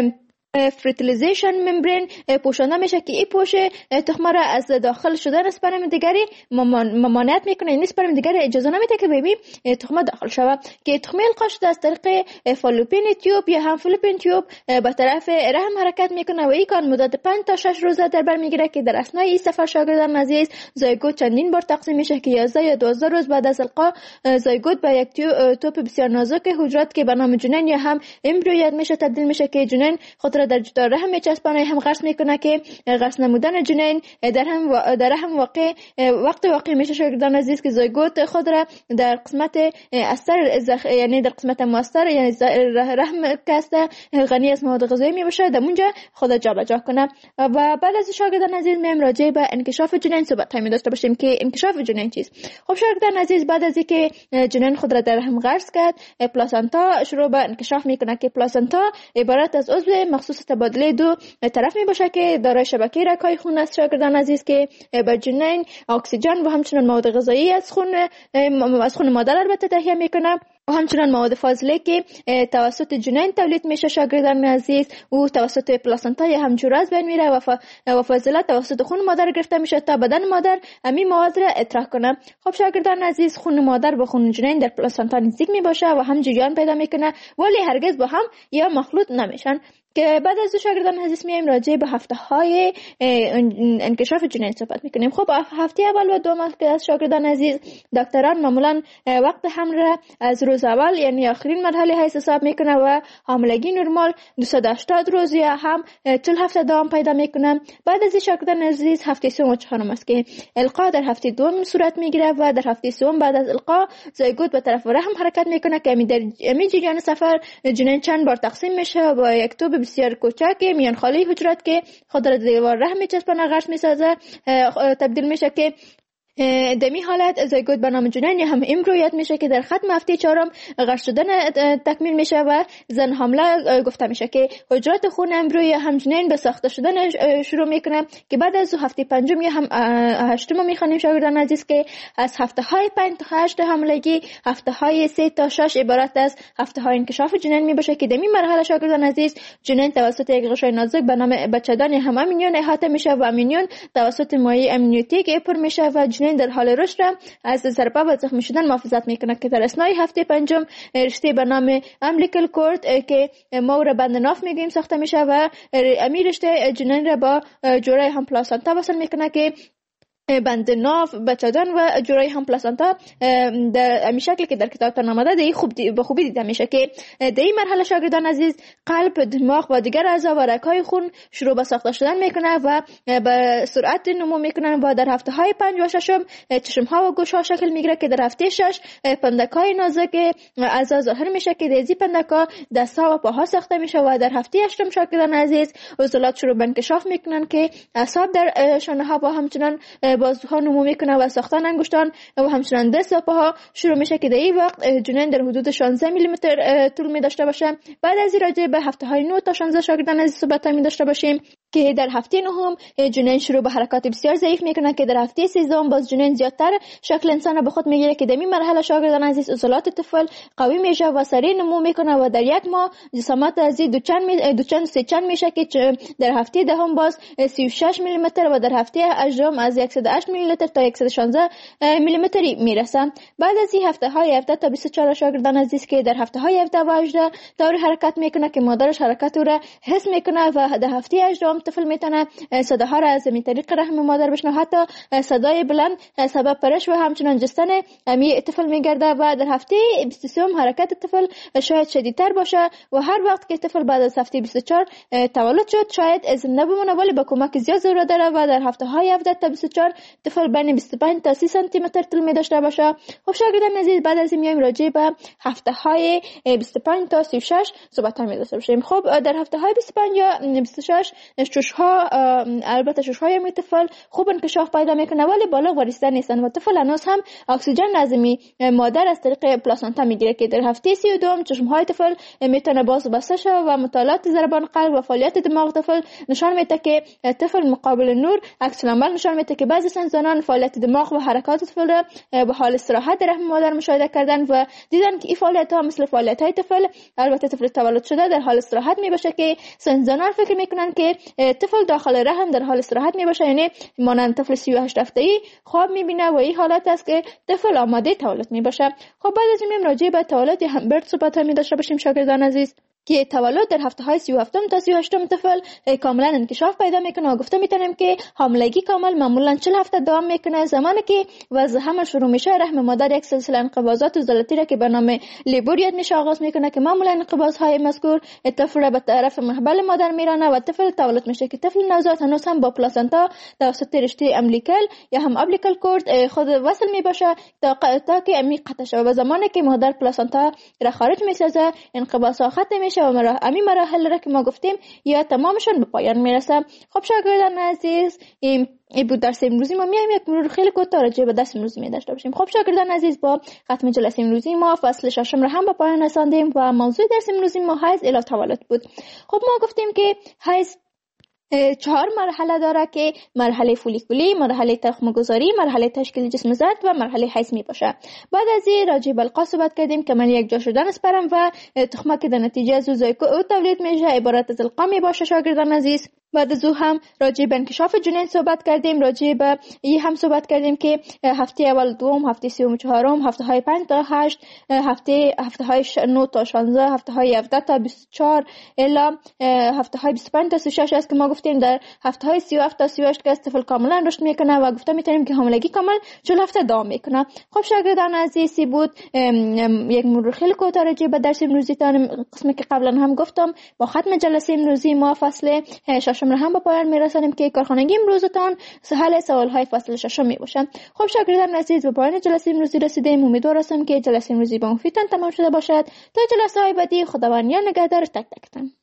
فرتیلیزیشن ممبرین پوشانده میشه که این پوش تخمه را از داخل شدن اسپرم دیگری ممانعت میکنه. این اسپرم دیگری اجازه نمیده که ببین تخمه داخل شود که تخمه القا شده از طریق فالوپین تیوب یا هم فالوپین تیوب به طرف رحم حرکت میکنه و این کار مدت 5 تا 6 روز در بر میگیره که در اثنای این سفر شاگردان عزیز زایگوت چندین بار تقسیم میشه که 11 یا 12 روز بعد از القا زایگوت به یک توپ بسیار نازک حجرات که به نام جنین یا هم امبریو میشه تبدیل میشه که جنین خود را در جدار رحم میچسبانه هم غرس میکنه که غرس نمودن جنین در رحم واقع میشه شاگردان عزیز که زایگوت خود را در قسمت استر یعنی در قسمت مؤثر یعنی رحم کاسته غنی از مواد غذایی میباشه در اونجا خود جابجا کنه. و بعد از شاگردان عزیز میم راجع به انکشاف جنین صحبت می داشته باشیم که انکشاف جنین چیست. خب شاگردان عزیز بعد از اینکه جنین خود را در رحم غرس کرد پلاسنتا شروع به انکشاف میکنه که پلاسنتا عبارت از عضو مخصوص تبادله دو طرف می باشه که دارای شبکه رگ‌های خون است شاگردان عزیز که به جنین اکسیژن و همچنین مواد غذایی از خون مادر البته تهیه میکنه و همچنان مواد فاضله که توسط جنین تولید میشه شاگردان عزیز و توسط پلاسنتا یا هم جوراز بین میره و فاضله توسط خون مادر گرفته میشه تا بدن مادر همین مواد را اطراح کنه. خب شاگردان عزیز خون مادر با خون جنین در پلاسنتا نزدیک میباشه و هم جریان پیدا میکنه ولی هرگز با هم یا مخلوط نمیشن. که بعد از شاگردان عزیز میایم راجع به هفته های انکشاف جنین صحبت میکنیم. خب هفته اول و دوم که از شاگردان عزیز دکتران معمولا وقت حمل را از روز اول یعنی آخرین مرحله حیض حساب میکنه و حاملگی نرمال 280 روز یا هم 40 هفته دوام پیدا میکنه. بعد از شاگردان عزیز هفته سوم و چهارم است که القا در هفته دوم صورت میگیره و در هفته سوم بعد از القا زایگوت به طرف رحم حرکت میکنه که در جریان سفر جنین چند بار تقسیم میشه با یک توپ بسیار کوچک میان خالی حجرات که خود را دیوار رحم میچسبانه غرس میسازه تبدیل میشه که دمی حالت زایگوت به نام جنین هم امرویت میشه که در ختم هفته چهارم غرش شدن تکمیل میشه و زن حامله گفته میشه که حجرات خون امبروی هم جنین به ساخته شدن شروع میکنه که بعد از هفته پنجم یا هم هشتم میخوانیم شاگردان عزیز که از هفته های 5 تا 8 حاملگی، هفته های 3 تا 6 عبارت از هفته های انکشاف جنین میباشه که دمی مرحله شاگردان عزیز جنین توسط یک غشای نازک به نام بچه‌دانی هم امینیون احاطه میشه و امینیون توسط مایع امنیوتیک پر میشه و جنین در حال رشد را از ضربه و زخمی شدن محافظت میکنه که در اثنای هفته پنجم رشته به نام امبلیکال کورد که ما را بند ناف میگیم ساخته میشه و امیر رشته جنین را با جوره هم پلاسانتا وصل میکنه که بند ناف بچه‌دان و جورای هم پلاسانتا در این شکل که در کتابتان آمده به خوبی دیده میشه که در این مرحله شاگردان عزیز قلب، دماغ و دیگر اعضا و رگ‌های خون شروع به ساخته شدن میکنه و به سرعت نمو میکنن و در هفته های 5 و 6 چشم ها و گوش ها شکل میگیره که در هفته 6 پندک‌های نازک اعضا ظاهر میشه که در پندک‌ها دست‌ها و پاها ساخته میشه و در هفته 8 شاگردان عزیز عضلات شروع به انکشاف میکنن که اعصاب در شانه ها و همچنان بازوها نمو میکنه و ساختن انگشتان و همچنان دست و پاها شروع میشه که در این وقت جنین در حدود 16 میلیمتر طول می داشته باشه. بعد از این راجع به هفته های 9 تا 16 شاگردان عزیز صحبت می داشته باشیم که در هفته نهم جنین شروع به حرکات بسیار ضعیف میکنه که در هفته 13 باز جنین زیادتر شکل انسان را به خود میگیره که در این مرحله شاگردان عزیز عضلات طفل قوی میشه و سریع نمو میکنه و در یک ماه جسامت از دوچند سه چند میشه که در هفته دهم باز 36 میلیمتر و در هفته هجدهم از 108 میلیمتر تا 116 میلیمتری میرسه. بعد از این هفته های 17 تا 24 شاگردان عزیز که در هفته های 17 و 18 طور حرکت میکنه که مادرش حرکت او را حس میکنه و در هفته 18 طفل میتونه صداها را از طریق رحم مادر بشنوه، حتی صدای بلند سبب پرش و همچنان جستن امی طفل میگرده و در هفته 23 حرکت طفل شاید شدیدتر باشه و هر وقت که طفل بعد از هفته 24 تولد شد شاید زنده بمونه ولی با کمک زیاد ضرورت داره و در هفته های 17 تا 24 طفل بین 25 تا 30 سانتی متر طول می داشته باشه. خب شاگردان عزیز بعد از این میایم راجع به هفته های 25 تا 36 صحبت می داشته باشیم. خب در هفته های 25 یا 26 ششها البته ششهای می طفل خوب انکشاف پیدا میکنه ولی بالغ و رسیده نیستن و طفل هنوز هم اکسیژن از مادر از طریق پلاسانتا میگیره که در هفته 32 چشمهای طفل میتونه باز و بسته شه و مطالعات ضربان قلب و فعالیت دماغ طفل نشان میده که طفل مقابل نور عکس العمل نشان میده که بعضی زنان فعالیت دماغ و حرکات طفل را به حال استراحت در رحم مادر مشاهده کردن و دیدن که این فعالیت ها مثل فعالیت های طفل البته طفل تولد شده در حال استراحت میباشه که زنان فکر میکنن که طفل داخل رحم در حال استراحت میباشه، یعنی مانند طفل 38 هفته‌ای خواب میبینه و این حالت است که طفل آماده تولد میباشه. خب بعد از این راجع به تولد همبرد صحبت می داشته باشیم شاگردان عزیز که تولد در هفته های 37 تا 38 طفل کاملا انکشاف پیدا میکنه و گفته میتونیم که حاملگی کامل معمولا 40 هفته دوام میکنه. زمانی که وضع حمل شروع میشه رحم مادر یک سلسله انقباضات عضلاتی را که به نام لیبوریت میشه آغاز میکنه که معمولا انقباض های مذکور طفل را به طرف محبل مادر میرانه و طفل تولد میشه که طفل نوزاد هنوز هم با پلاسنتا توسط رشته امبلیکال یا هم امبلیکال کورد خود وصل میباشه تا که عمیق قطع شه و زمانی که مادر پلاسنتا را خارج میسازه انقباض ختم میشه و همین مراحل را که ما گفتیم یا تمامشون به پایان میرسه. خب شاگردان عزیز این بود درس امروزی ما. میایم یک مرور خیلی کوتاه راجع به درس امروزی می داشته باشیم. خب شاگردان عزیز با ختم جلسه امروزی ما فصل 6 را هم به پایان رساندیم و موضوع درس امروزی ما حیض الی تولد بود. خب ما گفتیم که حیض 4 مرحله داره که مرحله فولیکولی، مرحله تخمگذاری، مرحله تشکیل جسم زرد و مرحله حیض می باشه. بعد از این راجع به القا صحبت کردیم که من یک جا شدن اسپرم و تخمه که در نتیجه از زایگوت تولید میشه عبارت از القا می باشه شاگردان عزیز. بعد از او هم راجع به انکشاف جنین صحبت کردیم، راجع به این هم صحبت کردیم که هفته اول دوم، هفته سوم و چهارم، هفته های 5 تا 8، هفته های 9 تا 16، هفته های 17 تا 24 الی هفته های 25 تا 36 است که ما گفتیم در هفته های 37 تا 38 که طفل کاملا رشد میکنه و گفتم میتونیم که حاملگی کامل 40 هفته دوام میکنه. خب شاگردان عزیز بود یک مرور خیلی کوتاه راجع به درس امروزی تان قسمی که قبلا هم گفتم. با ختم جلسه امروزی ما فصل 6 را هم به پایان میرسانیم که کارخانگی امروزتان حل سوالهای فصل 6 می باشه. خب شاگردان عزیز به پایان جلسه امروزی رسیدیم. امیدوار هستم که جلسه امروزی با مفیدتان تمام شده باشد. تا جلسه های بعدی خداوند یار نگهدار تک تکتان.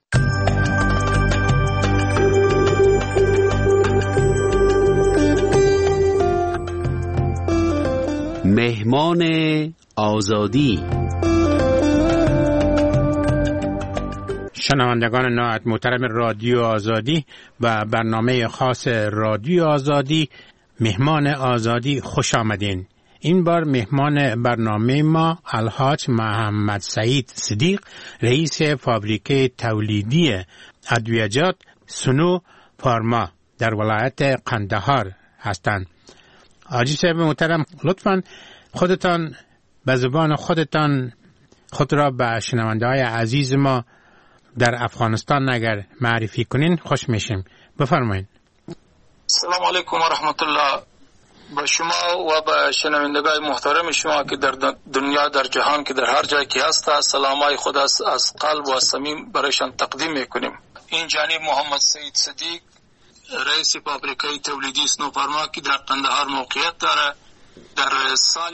مهمان آزادی. شنوندگان نهایت محترم رادیو آزادی و برنامه خاص رادیو آزادی مهمان آزادی خوش آمدین. این بار مهمان برنامه ما الحاج محمد سعید صدیق، رئیس فابریکه تولیدی ادویه‌جات سنو فارما در ولایت قندهار هستند. حاجی صاحب محترم، لطفاً خودتان به زبان خودتان خود را به شنونده‌های عزیز ما در افغانستان اگر معرفی کنین خوش میشیم. بفرمایید. سلام علیکم و رحمت الله. به شما و به شنوندگان محترم شما که در دنیا، در جهان که در هر جای که هست، سلامای خود از قلب و صمیم برایشان تقدیم میکنیم. این جانب محمد سعید صدیق، رئیس فابریکه تولیدی سنو فارما که در قندهار موقعیت داره، در سال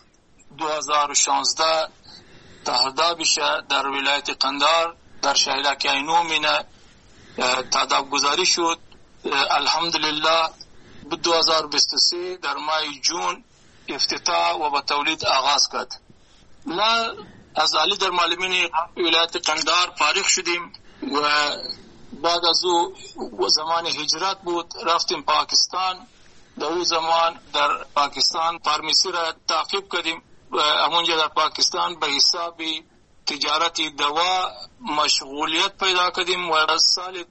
2016 تهداب بشه در ولایت قندهار در شهرک اینومینه تهداب گذاری شد. الحمدلله 2023 در ماه جون افتتاح و به تولید آغاز کرد. ما از علی در معلمین ولایت قندهار فارغ شدیم و بعد از او زمان هجرت بود، رفتیم پاکستان. در اون زمان در پاکستان فارمیسی را تعقیب کردیم و همونجا در پاکستان به حساب تجارت دوا مشغولیت پیدا کردیم و از سال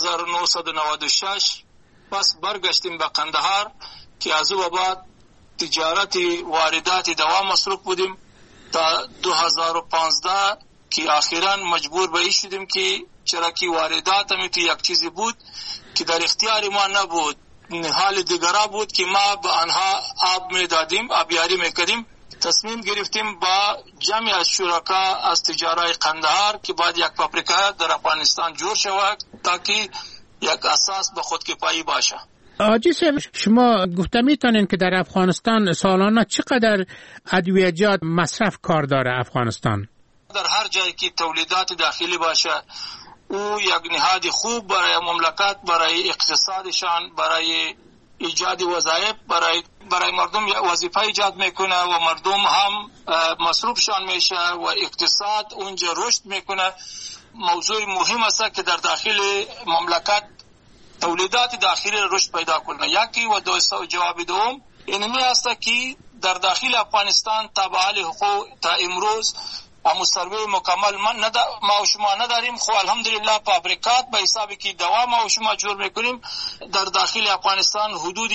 1996 پس برگشتیم به قندهار که از او بعد تجارت واردات دوا مصروف بودیم تا 2015 که اخیراً مجبور به این شدیم که چرا که واردات هم تو یک چیزی بود که در اختیار ما نبود، حال دیگرا بود که ما به آنها آب میدادیم، آبیاری میکردیم. تصمیم گرفتیم با جمعی از شرکا از تجارت قندهار که باید یک فابریکه در افغانستان جور شود تا که یک اساس به خودکفایی باشه. حاجی صاحب، شما گفته میتونین که در افغانستان سالانه چقدر ادویه‌جات مصرف کار داره افغانستان؟ در هر جایی که تولیدات داخلی باشه او یک نهاد خوب برای مملکت، برای اقتصادشان، برای ایجاد وظایف، برای مردم وظیفه ایجاد میکنه و مردم هم مصروفشان میشه و اقتصاد اونجا رشد میکنه. موضوع مهم است که در داخل مملکت تولیدات داخلی رشد پیدا کنه. یکی و جواب دوم اینمی است که در داخل افغانستان تابع حقوق تا امروز همون سروی مکمل ما و شما نداریم. خب الحمدلله فابریکات به حسابی که دوا ما و شما جور میکنیم در داخل افغانستان حدود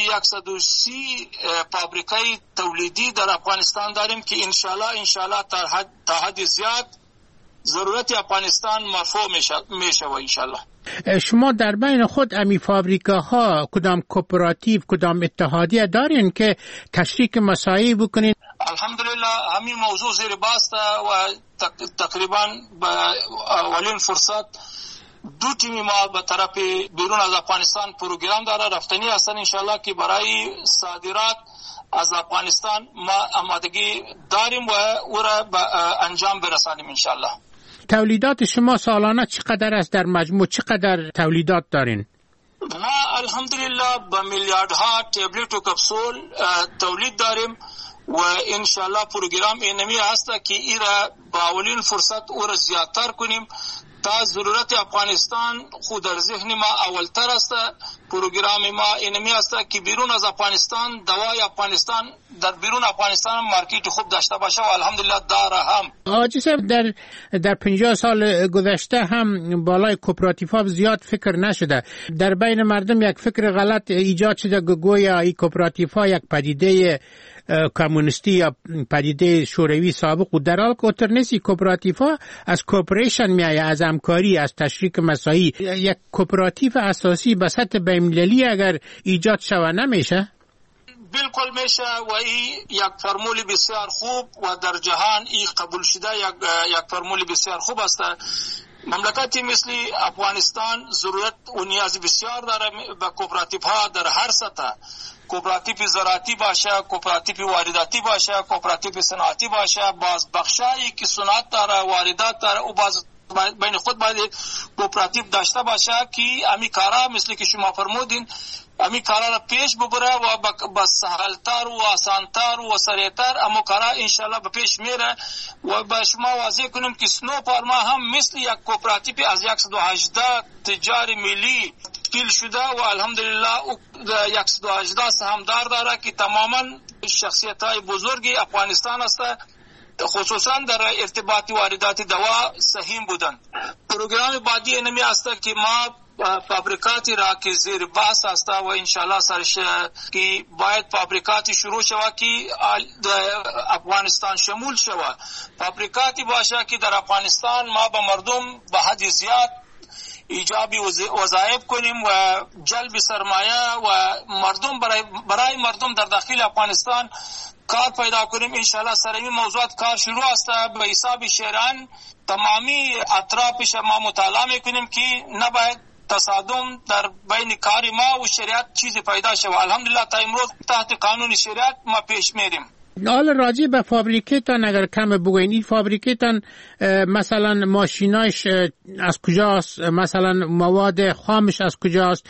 130 فابریکه تولیدی در افغانستان داریم که انشالله تا حد زیاد ضرورت افغانستان مرفوع میشه و انشالله. شما در بین خود امی فابریکاها کدام کوپراتیو، کدام اتحادیه دارین که تشریک مساعی بکنین؟ الحمدلله همین موضوع زیر باسته و تقریبا به اولین فرصت دو تیم ما به طرف بیرون از افغانستان پروگرام داره رفتنی هستن انشالله که برای صادرات از افغانستان ما آمادگی داریم و او را به انجام برسانیم انشالله. تولیدات شما سالانه چقدر است؟ در مجموع چقدر تولیدات دارین؟ ما الحمدلله به میلیاردها تبلت و کپسول تولید داریم و انشالله پروگرام اینمی هست که ای را با اولین فرصت او را زیادتر کنیم تا ضرورت افغانستان خود در ذهن ما اولتر است. پروگرام ما اینمی است که بیرون از افغانستان دوای افغانستان در بیرون افغانستان مارکت خوب داشته باشه و الحمدلله داره هم. حاجی صاحب، در 50 سال گذشته هم بالای کوپراتیوها زیاد فکر نشده. در بین مردم یک فکر غلط ایجاد شده گویا این کوپراتیوها یک پدیده کمونیستی یا پدیده شوروی سابق و در حال که اوتر نیستی. کوپراتیوها از کوپریشن میایه، از همکاری، از تشریک مساعی. یک کوپراتیو اساسی به سطح بین‌المللی اگر ایجاد شود نمیشه؟ بالکل میشه و این یک فرمول بسیار خوب و در جهان این قبول شده یک فرمول بسیار خوب است. مملکتی مثل افغانستان ضرورت و نیاز بسیار داره به کوپراتیوها در هر سطح. کوپراتیو زراعتی باشه، کوپراتیو وارداتی باشه، کوپراتیو صنعتی باشه، باز بخشایی که صنعت داره، واردات داره و باز بین خود باید کوپراتیو داشته باشه که امی کارا مثل که شما فرمودین امی کارا را پیش ببره و با سهلتر و آسانتر و سریعتر اما کارا انشالله به پیش میره. و به شما واضح کنم که سنوپارما هم مثل یک کوپراتیو از 118 تجار ملی تشکیل شده و الحمدلله 118 سهامدار داره که تماما شخصیت های بزرگی افغانستان است، خصوصا در ارتباط واردات دوا سهیم بودن. پروگرام بعدی اینمی است که ما فابریکاتی را که زیر بحث است و انشالله سرش که باید فابریکاتی شروع شود که افغانستان شمول شود، فابریکاتی باشه که در افغانستان ما به مردم به حد زیاد ایجابی وظایف کنیم و جلب سرمایه و مردم برای مردم در داخل افغانستان کار پیدا کنیم. انشالله سر این موضوعات کار شروع است. به حساب شیران تمامی اطرافش ما مطالعه میکنیم که نباید تصادم در بین کار ما و شریعت چیزی پیدا شود. الحمدلله تا امروز تحت قانون شریعت ما پیش میریم. حالا راجع به فابریکتان اگر کم بگوین، این فابریکتان مثلا ماشیناش از کجاست، مثلا مواد خامش از کجاست؟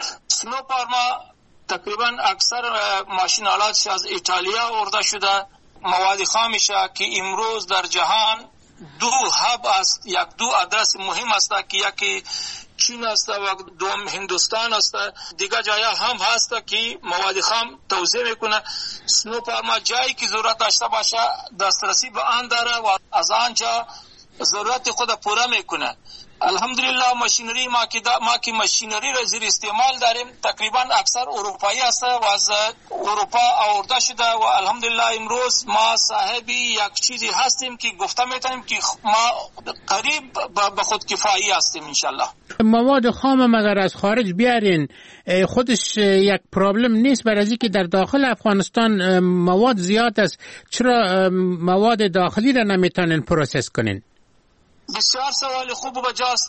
سنوپارما تقریبا اکثر ماشین آلاتش از ایتالیا آورده شده. مواد خامش که امروز در جهان دو هب است، دو آدرس مهم است که یکی چین است و دوم هندوستان است. دیگر جایا هم هست که مواد خام توزیع میکنه. سنوپارما جایی که ضرورت داشته باشه دسترسی به آن داره و از آنجا ضرورت خود پورا میکنه. الحمدلله ماشینری ما که ماشینری را زیر استعمال داریم تقریبا اکثر اروپایی است و از اروپا آورده شده و الحمدلله امروز ما صاحب یک چیزی هستیم که گفته میتونیم که ما قریب به خود کفایی هستیم انشالله. مواد خام مگر از خارج بیارین خودش یک پرابلم نیست؟ برای اینکه در داخل افغانستان مواد زیاد است، چرا مواد داخلی را نمیتونین پروسس کنین؟ بسیار سوال خوب و بجاست.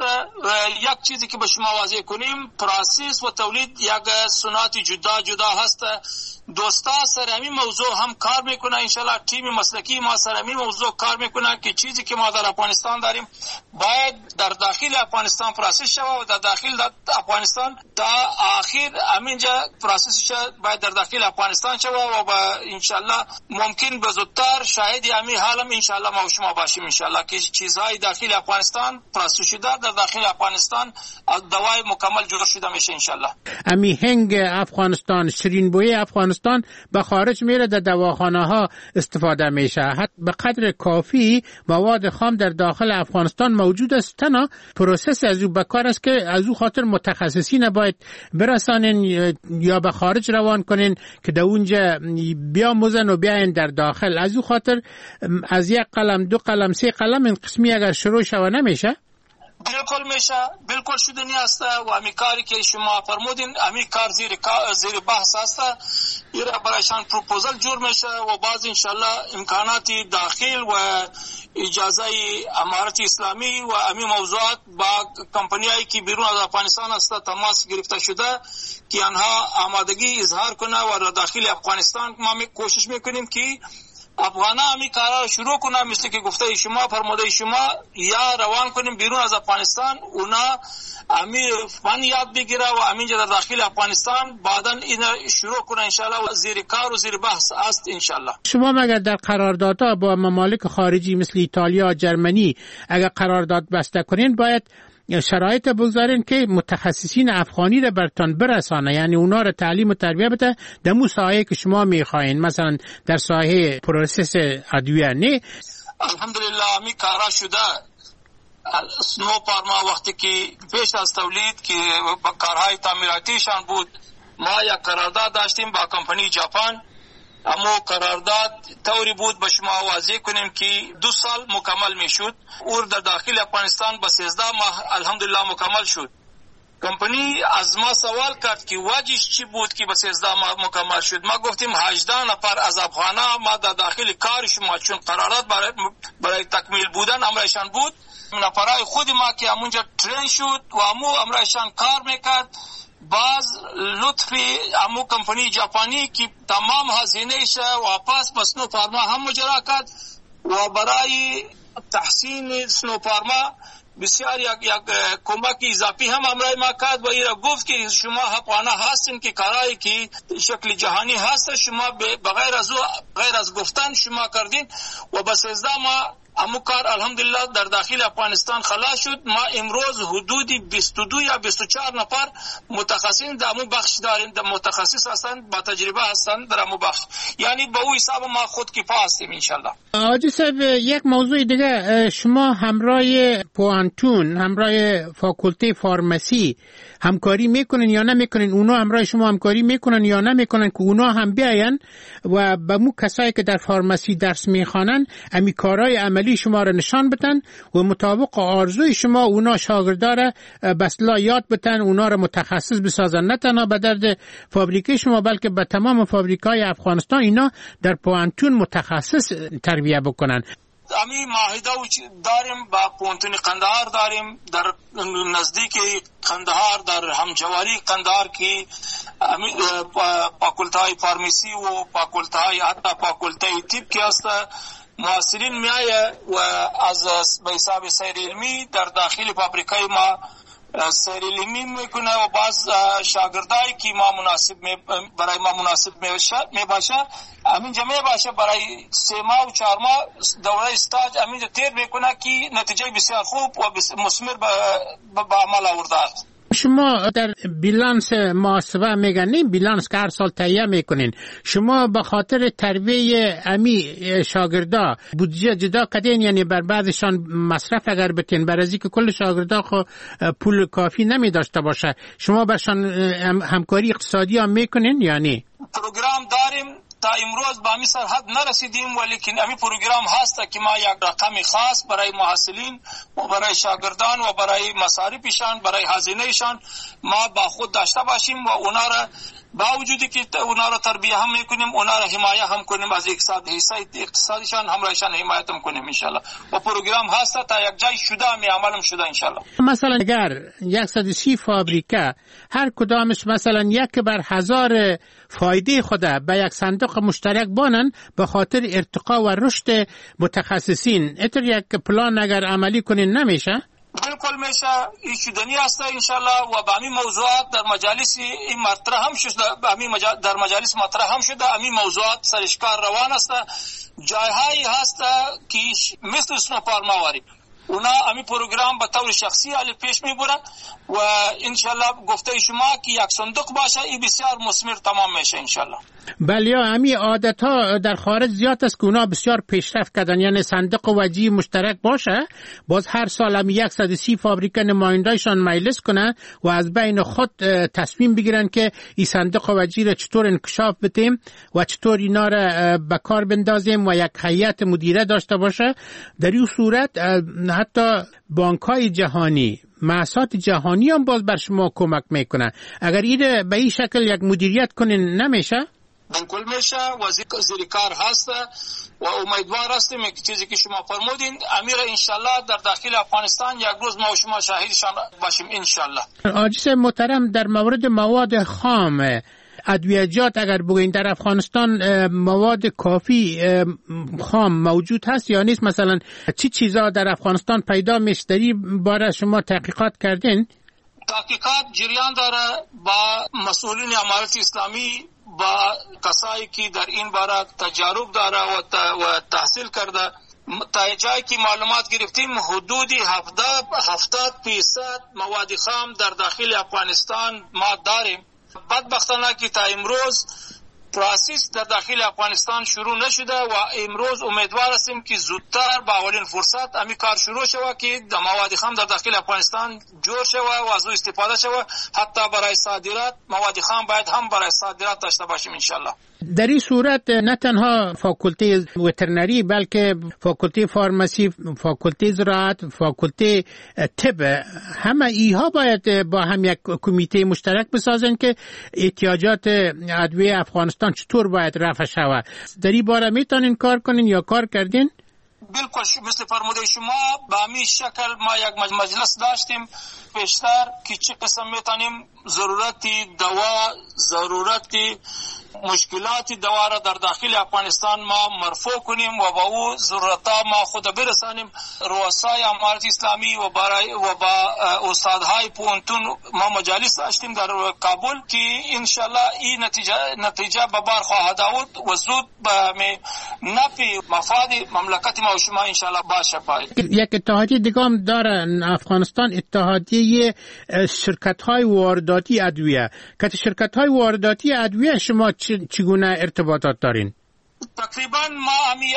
یک چیزی که به شما واضح کنیم، پروسس و تولید یک صنعت جدا هست. دوستا سر همین موضوع هم کار میکنه. انشالله تیم مسلکی ما سر همین موضوع کار میکنه که چیزی که ما در افغانستان داریم باید در داخل افغانستان پروسس شود و در داخل افغانستان تا آخر همینجا پروسس باید در داخل افغانستان شود و انشالله ممکن به زودتر شاهد همین حالم انشالله ما و شما باشیم انشالله که چیزهای داخل افغانستان پروسس شده در داخل افغانستان دوای مکمل جور شده میشه انشالله. امی هنگ افغانستان، شیرین بوی افغانستان به خارج میره، در دواخانه ها استفاده میشه. حتی به قدر کافی مواد خام در داخل افغانستان موجود است، تنها پروسس از او بکار است که از او خاطر متخصصین باید برسانین یا به خارج روان کنین که در اونجا بیاموزن و بیاین در داخل. از او خاطر از یک قلم، دو قلم، سه قلم این قسمی اگر شروع شوه نمیشه؟ بالکل میشه، بالکل شدنی است و امی کاری که شما فرمودین امی کار زیر بحث است. این برایشان پروپوزل جور میشه و باز انشالله امکاناتی داخل و اجازه امارت اسلامی و امی موضوعات با کمپانی هایی که بیرون از افغانستان است تماس گرفته شده که آنها آمادگی اظهار کنه و داخل افغانستان ما کوشش میکنیم که افغانا همی کارا شروع کنه، مثل که گفته شما فرموده شما، یا روان کنیم بیرون از افغانستان، اونا همی فن یاد بگیره و همینجا در داخل افغانستان بعدا این شروع کنه انشالله و زیر کار و زیر بحث است انشالله. شما مگر در قراردادها با ممالک خارجی مثل ایتالیا، جرمنی اگر قرارداد بسته کنین باید شرایط بگذارین که متخصصین افغانی را برتان برسانه، یعنی اونا را تعلیم و تربیه بده در مو ساحه که شما میخواین، مثلا در ساحه پروسس ادویه. نه الحمدلله می کارا شده. سنوپارما وقتی که پیش از تولید که با کارهای تعمیراتیشان بود ما یک قرارداد داشتیم با کمپانی ژاپن، اما قرارداد طوری بود به شما واضح کنیم که 2 سال مکمل میشد اور در داخل افغانستان به 13 ماه الحمدلله مکمل شد. کمپانی از ما سوال کرد که وجهش چی بود که به 13 ماه مکمل شد. ما گفتیم 18 نفر از افغانا ما در داخل کار شما چون قرارداد برای تکمیل بودن امرشان بود، نفرای خود ما که همونجا ترین شد و امرشان کار میکرد. باز لطفی امو کمپانی ژاپنی که تمام هزینه‌اش واپس به سنوپارما هم مجرا کرد و برای تحسین سنوپارما بسیار یک کمک اضافی هم همراه ما کرد و ایرا گفت که شما حقانه هستین که کارایی که شکل جهانی هست شما غیر از گفتن شما کردین و به 13 ماه امو کار الحمدلله در داخل افغانستان خلاص شد. ما امروز حدودی 22 یا 24 نفر متخصصین در امو بخش داریم، در متخصص هستند با تجربه هستند در امو بخش، یعنی به او حساب ما خود کفا هستیم انشالله. حاجی صاحب یک موضوع دیگه، شما همراه پوانتون، همراه فاکولته فارمسی همکاری میکنن یا نمیکنن؟ اونا همراه شما همکاری میکنن یا نمیکنن که اونا هم بیاین و به مو کسایی که در فارمسی درس میخوانن امی کارهای عملی شما را نشان بدن و مطابق آرزوی شما اونا شاگرداره به اصطلاح یاد بدن، اونا را متخصص بسازن، نه تنها به درد فابریکه شما بلکه به تمام فابریکای افغانستان اینا در پوانتون متخصص تربیه بکنن. امی معاهده داریم با پوانتون قندهار، داریم در نزدیک قندهار در همجواری قندهار کی فاکولتهای فارمسی و فاکولتهای حتی فاکولتهای طب کی است، محصلین میایه و از به حساب سیر علمی در داخل فابریکای ما سیر علمی میکنه و بعض شاگردایی که برای ما مناسب میباشه همین جمعه باشه برای 3 ماه و 4 ماه دوره استاج همین تیر میکنه که نتیجه بسیار خوب و مثمر به عمل آورده است. شما در بیلانس محاسبه میگنین، بیلانس که هر سال تهیه میکنین، شما به خاطر تربیه امی شاگردا بودجه جدا کردین؟ یعنی بر بعضشان مصرف اگر بتین بر ازی که کل شاگردا خو پول کافی نمی داشته باشه، شما برشان همکاری اقتصادی هم میکنین یعنی؟ پروگرام داریم تا امروز به همی سرحد نرسیدیم، ولیکن همی پروگرام هست که ما یک رقم خاص برای محصلین و برای شاگردان و برای مصارفشان، برای هزینهشان ما با خود داشته باشیم و اونا را با وجودی که اونا را تربیه هم میکنیم، اونا را حمایه هم کنیم از اقتصادشان، همراهشان حمایت هم کنیم انشالله و پروگرام هست تا یک جای شده می عملم شده انشالله. مثلا اگر 130 فابریکه هر کدامش مثلا یک بر 1000 فایده خود به یک صندوق مشترک بانن به خاطر ارتقا و رشد متخصصین، اتر یک پلان اگر عملی کنین نمیشه؟ بالکل میشه، این شدنی است انشالله و به همین موضوعات در مجالس این مطرح هم شده، در مجالس مطرح هم شده، همین موضوعات سرشکار روان است. جایهایی هست که مثل سنوفارماواری اونا همین پروگرام به طور شخصی حال پیش میبرن و انشالله گفته شما که یک صندوق باشه این بسیار مثمر تمام میشه انشالله. بله، همین عادت ها در خارج زیاد است که اونا بسیار پیشرفت کردن، یعنی صندوق وجهی مشترک باشه، باز هر سال هم 130 فابریکه نمایندایشان مجلس کنن و از بین خود تصمیم بگیرن که این صندوق وجهی را چطور انکشاف بدیم و چطور اینا را به کار بندازیم و یک هیئت مدیره داشته باشه. در این صورت حتی بانک‌های جهانی، مؤسسات جهانی هم باز بر شما کمک میکنن. اگر این به این شکل یک مدیریت کنین نمیشه؟ بالکل میشه، وزیر کار هست و امیدوار هستیم که چیزی که شما فرمودین امیر انشالله در داخل افغانستان یک روز ما و شما شاهدشان باشیم انشالله. عاجز محترم، در مورد مواد خام ادویجات اگر بگوین در افغانستان مواد کافی خام موجود هست یا نیست؟ مثلا چی چیزا در افغانستان پیدا میشه؟ در این باره شما تحقیقات کردین؟ تحقیقات جریان داره با مسئولین امارت اسلامی، با کسایی که در این باره تجارب داره و تحصیل کرده. تا جایی که معلومات گرفتیم حدودی 70% مواد خام در داخل افغانستان ما داریم. بدبختانه که تا امروز پروسس در داخل افغانستان شروع نشده و امروز امیدوار هستیم که زودتر با اولین فرصت همین کار شروع شود که مواد خام در داخل افغانستان جور شود و از او استفاده شود. حتی برای صادرات مواد خام باید هم برای صادرات داشته باشیم انشالله. در این صورت نه تنها فاکولته وترنری بلکه فاکولته فارمسی، فاکولته زراعت، فاکولته طب، همه ایها باید با هم یک کمیته مشترک بسازن که احتیاجات ادویه افغانستان چطور باید رفع شود. در این باره میتونین کار کنین یا کار کردین؟ بالکل مثل فرموده شما به همین شکل ما یک مجلس داشتیم پیشتر که چه قسم میتونیم ضرورتی دوا، ضرورتی مشکلات دوا را در داخل افغانستان ما مرفوع کنیم و با او ضرورتها ما خود برسانیم. رؤسای امارت اسلامی و با استادهای پونتون ما مجالس داشتیم در کابل که انشالله این نتیجه به بار خواهد آورد و زود به نفع مفاد مملکت ما و شما انشالله باشه. یک اتحادیه دیگه هم داره افغانستان، اتحادیه شرکت‌های وارداتی ادویه. که شرکت‌های وارداتی ادویه شما چگونه ارتباطات دارین؟ تقریبا ما همی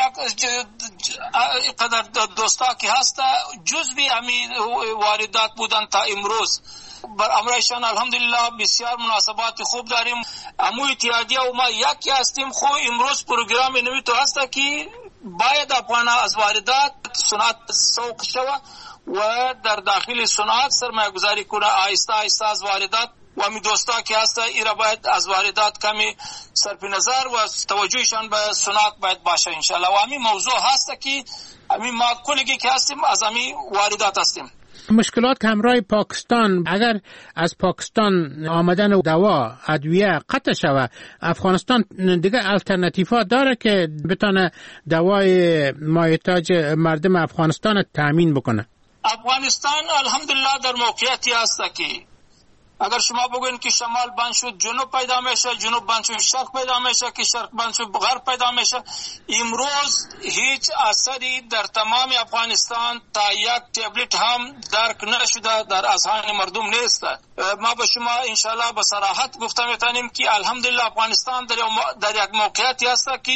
یک قدر دوستا که هسته جزوی همی واردات بودن تا امروز. بر امرایشان الحمدلله بسیار مناسبات خوب داریم. امو اتحادیه و ما یکی هستیم. خو امروز پروگرام نوی تو هسته که باید افغان از واردات صنعت سوق شوه و در داخل صنعت سرمایه گذاری کنه آیسته آیسته از واردات و همی دوستا که هسته ایرا باید از واردات کمی صرف نظر و توجهشان به صنعت باید باشه انشالله. و همی موضوع هسته که همی ما کلگی که هستیم از همی واردات هستیم. مشکلات که همراه پاکستان، اگر از پاکستان آمدن دوا ادویه قطع شود، افغانستان دیگه الटरनेटिव्ها داره که بتونه دوای مایحتاج مردم افغانستان تامین بکنه؟ افغانستان الحمدلله در موقعیتی هست که اگر شما بگوین که شمال بند شد جنوب پیدا میشه، جنوب بند شد شرق پیدا میشه، که شرق بند شد غرب پیدا میشه. امروز هیچ اثری در تمام افغانستان تا یک تبلیت هم درک نشده، در اذهان مردم نیست. ما به شما انشالله به صراحت گفته میتونیم که الحمدلله افغانستان در یک موقعیتی هست که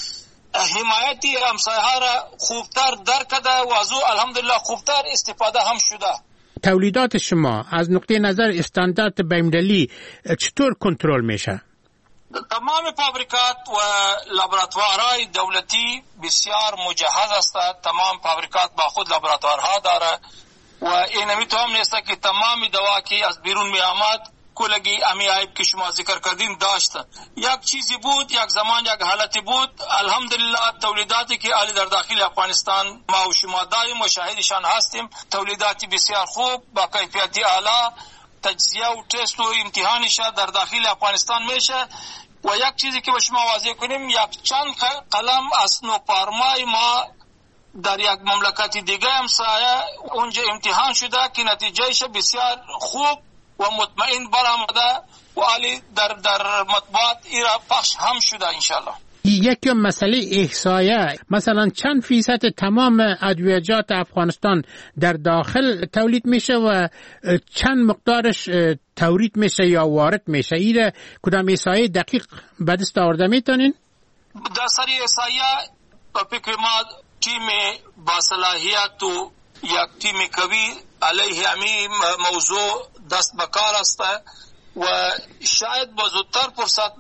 حمایتی همسایه‌ها را خوبتر درک کرده و از او الحمدلله خوبتر استفاده هم شده. تولیدات شما از نقطه نظر استاندارد بین‌المللی چطور کنترل میشه؟ تمام فابریکات و لابراتوارهای دولتی بسیار مجهز است. تمام فابریکات با خود لابراتوارها داره و این میتونم نیست که تمام دوا که از بیرون می آمد کلگی امی عیب که شما ذکر کردین داشت. یک چیزی بود، یک زمان یک حالتی بود. الحمدلله تولیداتی که علی در داخل افغانستان ما و شما داریم و شاهدشان هستیم، تولیداتی بسیار خوب با کیفیتی اعلی، تجزیه و تست و امتحانش در داخل افغانستان میشه. و یک چیزی که به شما واضح کنیم، یک چند قلم از نوپارمای ما در یک مملکت دیگه همسایه اونجا امتحان شده که نتیجهش بسیار خوب و مطمئن برآمده و علی در مطبوعات ایرا پخش هم شده انشالله. یکی مسئله احصایه، مثلا چند فیصد تمام ادویجات افغانستان در داخل تولید میشه و چند مقدارش تورید میشه یا وارد میشه؟ ایره کدام احصایه دقیق به دست آورده میتونین؟ در سری احصایه فکر ما تیم با صلاحیت و یک تیم قوی علیه همین موضوع دست بکار است و شاید با زودتر فرصت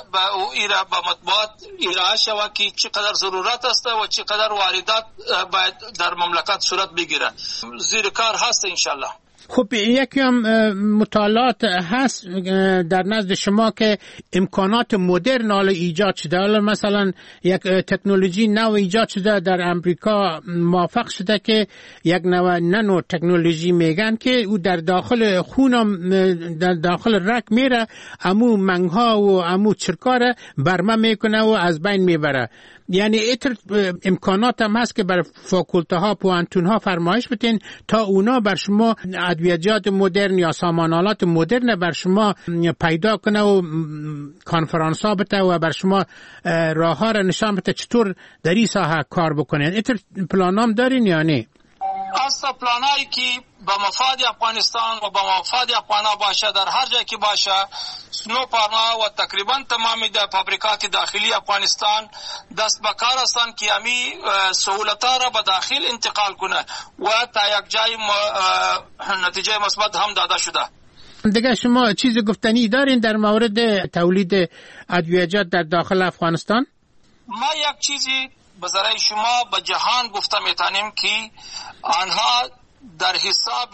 به مطبوعات ارائه شود که چقدر ضرورت است و چقدر واردات باید در مملکت صورت بگیره. زیر کار هست انشالله. خب یکی هم مطالعات هست در نزد شما که امکانات مدرن حالا ایجاد شده، حالا مثلا یک تکنولوژی نو ایجاد شده در امریکا، موفق شده که یک نانو تکنولوژی میگن که او در داخل خونم در داخل رگ میره، امو منگها و امو چرکاره برمه میکنه و از بین میبره. یعنی ایتر امکانات هم هست که بر فاکولته ها پوانتون ها فرمایش بتین تا اونا بر شما ادویجات مدرن یا سامانالات مدرن بر شما پیدا کنه و کانفرانس ها بته و بر شما راه ها را نشان بته چطور در این ساحه کار بکنین. ایتر پلان هم دارین یا نه؟ اصلا پلانایی که با مفاد افغانستان و با مفاد افغانا باشه در هر جای که باشه، سنوپارما و تقریبا تمامی در فابریکات داخلی افغانستان دست بکار هستند که همی سهولت‌ها را به داخل انتقال کنه و تا یک جای نتیجه مثبت هم داده شده. دیگه شما چیز گفتنی دارین در مورد تولید ادویجات در داخل افغانستان؟ ما یک چیزی به ذریعه شما به جهان گفته میتونیم که آنها در حساب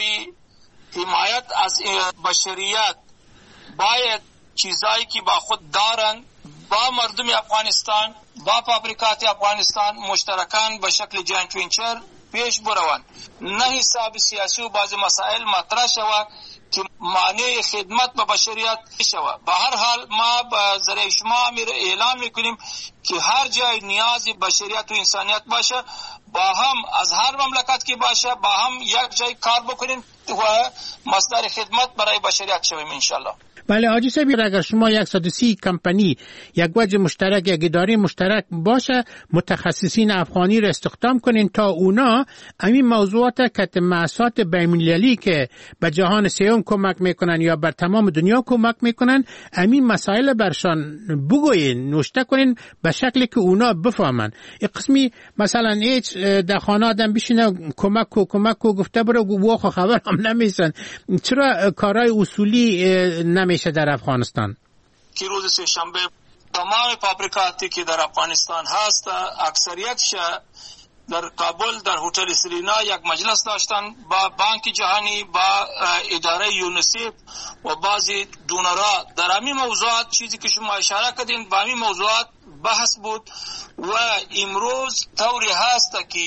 حمایت از بشریت باید چیزایی که با خود دارن با مردم افغانستان با فابریکات افغانستان مشترکان به شکل جاینت وینچر پیش بروند، نه حساب سیاسی و بعض مسائل مطرح شود که معنی خدمت به بشریت شود. به هر حال ما به ذریعه شما اعلام میکنیم که هر جای نیازی بشریت و انسانیت باشه با هم از هر مملکت که باشه با هم یک جای کار بکنیم و مصدر خدمت برای بشریت شویم انشالله. بله حاجی صاحب، اگر شما 130 کمپانی یک وجه مشترک یک اداره مشترک باشه متخصصین افغانی را استخدام کنین تا اونا همین موضوعات کتمعصات بین‌المللی که به جهان سوم کمک میکنن یا بر تمام دنیا کمک میکنن همین مسائل برشان بگوین نوشته کنین به شکلی که اونا بفهمن. این قسمی مثلا هیچ در خانه آدم بشینه کمک کو گفته برو و خبر هم نمیسن. چرا کارهای اصولی نمیشه در افغانستان؟ که روز سه‌شنبه تمام فابریکاتی که در افغانستان هست اکثریتش در کابل در هتل سرینا یک مجلس داشتن با بانک جهانی با اداره یونیسف و بعضی دونرها در همین موضوعات چیزی که شما اشاره کردین با همین موضوعات بحث بود و امروز طوری هست که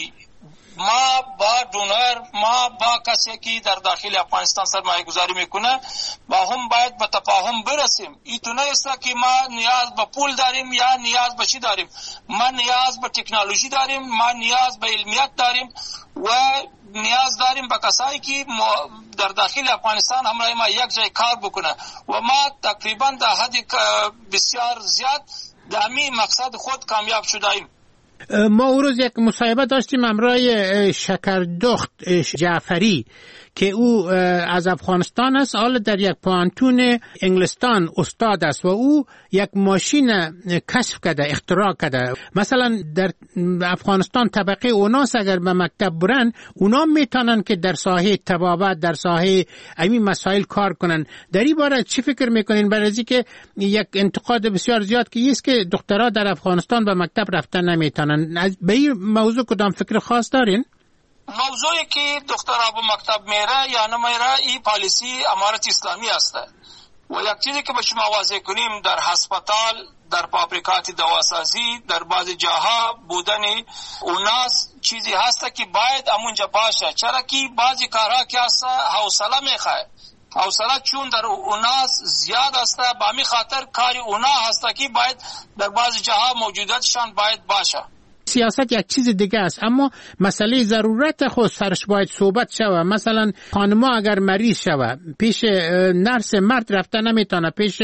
ما با دونر ما با کسی که در داخل افغانستان سرمایه گذاری میکنه با هم باید به تفاهم برسیم. این نیست که ما نیاز به پول داریم یا نیاز به چی داریم. ما نیاز به تکنولوژی داریم، ما نیاز به علمیت داریم و نیاز داریم به کسایی که در داخل افغانستان همراه ما یک جای کار بکنه و ما تقریبا در حد بسیار زیاد در همین مقصد خود کامیاب شدیم. ما او روز یک مصاحبه داشتیم همراه شکردخت جعفری که او از افغانستان است، حالا در یک پانتون انگلستان استاد است و او یک ماشین کشف کرده، اختراع کرده. مثلا در افغانستان طبقه اوناس اگر به مکتب برن اونا میتونن که در ساحه طبابت در ساحه همین مسائل کار کنن. در این باره چی فکر میکنین؟ برای از اینکه یک انتقاد بسیار زیاد که است که دخترها در افغانستان به مکتب رفتن نمیتونن، به این موضوع کدام فکر خاص دارین؟ موضوعی که دخترها به مکتب میره یا نمیره این پالیسی امارت اسلامی است و یک چیزی که به شما واضح کنیم در هسپتال در فابریکات دواسازی در بعضی جاها بودن اوناس چیزی هست که باید امونجا باشه. چرا که بعضی کارها که هست حوصله میخواه، حوصله چون در اوناس زیاد است به همین خاطر کاری اونا هست که باید در بعضی جاها موجودتشان باید باشه. سیاست یک چیز دیگه است، اما مسئله ضرورت خود سرش باید صحبت شود. مثلا خانما اگر مریض شود پیش نرس مرد رفته نمیتونه، پیش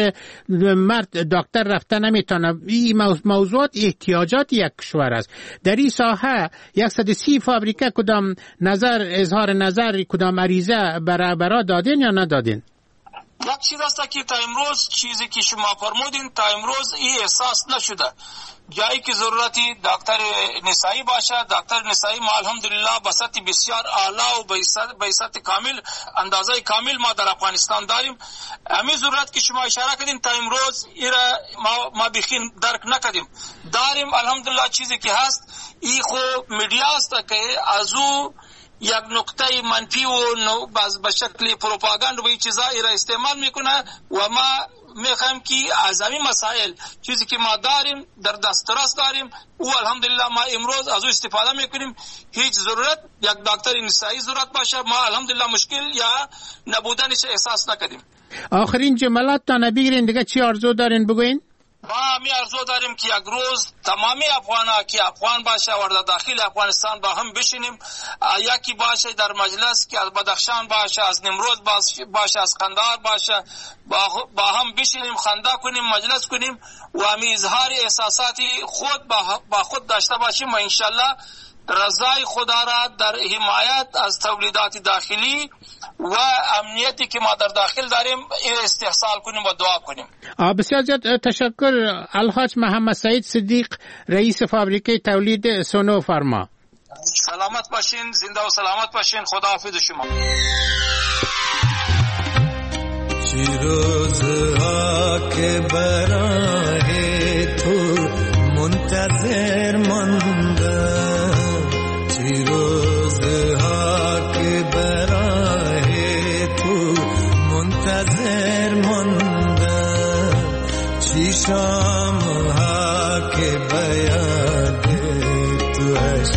مرد دکتر رفته نمیتونه. این موضوعات احتیاجات یک کشور است. در این ساحه 130 فابریکه کدام نظر اظهار نظر کدام عریضه برای دادین یا ندادین؟ یک چیز است که تا امروز چیزی که شما فرمودین تا امروز این احساس نشده. جایی که ضرورتی دکتر نسایی باشه، دکتر نسایی ما الحمدلله به سطح بسیار اعلی و به سطح کامل اندازه کامل ما در افغانستان داریم. همین ضرورت که شما اشاره کردین تا امروز ایرا ما بخین درک نکردیم. داریم الحمدلله. چیزی که هست این خو میډیا است که ازو یک نقطه منفی و به شکل پروپاگاند و این چیزا ایرا استعمال میکنه و ما میخوایم که از همین مسائل چیزی که ما داریم در دسترس داریم او الحمدلله ما امروز از او استفاده میکنیم. هیچ ضرورت یک دکتر نسایی ضرورت باشه ما الحمدلله مشکل یا نبودنش احساس نکردیم. آخرین جملات تا نبیگرین دیگه چی آرزو دارین بگوین؟ ما می آرزو داریم که یک روز تمامی افغان‌ها که افغان باشه و در داخل افغانستان با هم بشینیم، یکی باشه در مجلس که از بدخشان باشه، از نمروز باشه، از قندهار باشه، با هم بشینیم خنده کنیم، مجلس کنیم و همی اظهار احساسات خود با خود داشته باشیم و انشالله رضای خدا را در حمایت از تولیدات داخلی و امنیتی که ما در داخل داریم استحصال کنیم و دعا کنیم. بسیار زیاد تشکر الحاج محمد سعید صدیق رئیس فابریکه تولید سونو فارما. سلامت باشین، زنده و سلامت باشین. خدا حافظ شما. روزها که برای تو منتظر ماندم، چی روزها که برای تو منتظر ماندم، چی شامها که بیاد توش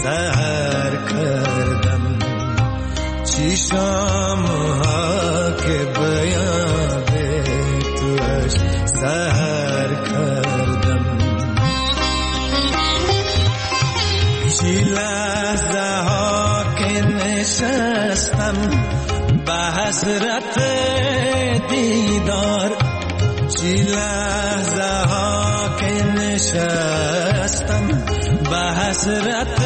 سحر کردم، چی شامها که چی لحظه ها که نشستم به حسرت دیدار، چی لحظه ها که نشستم به حسرت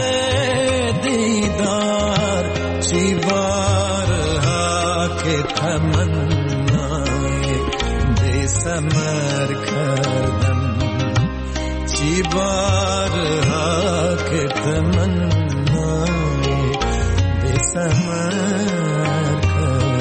دیدار، چی بارها که تمنای بی ثمر کردم، چی بارها که تمنای بی ثمر کردم.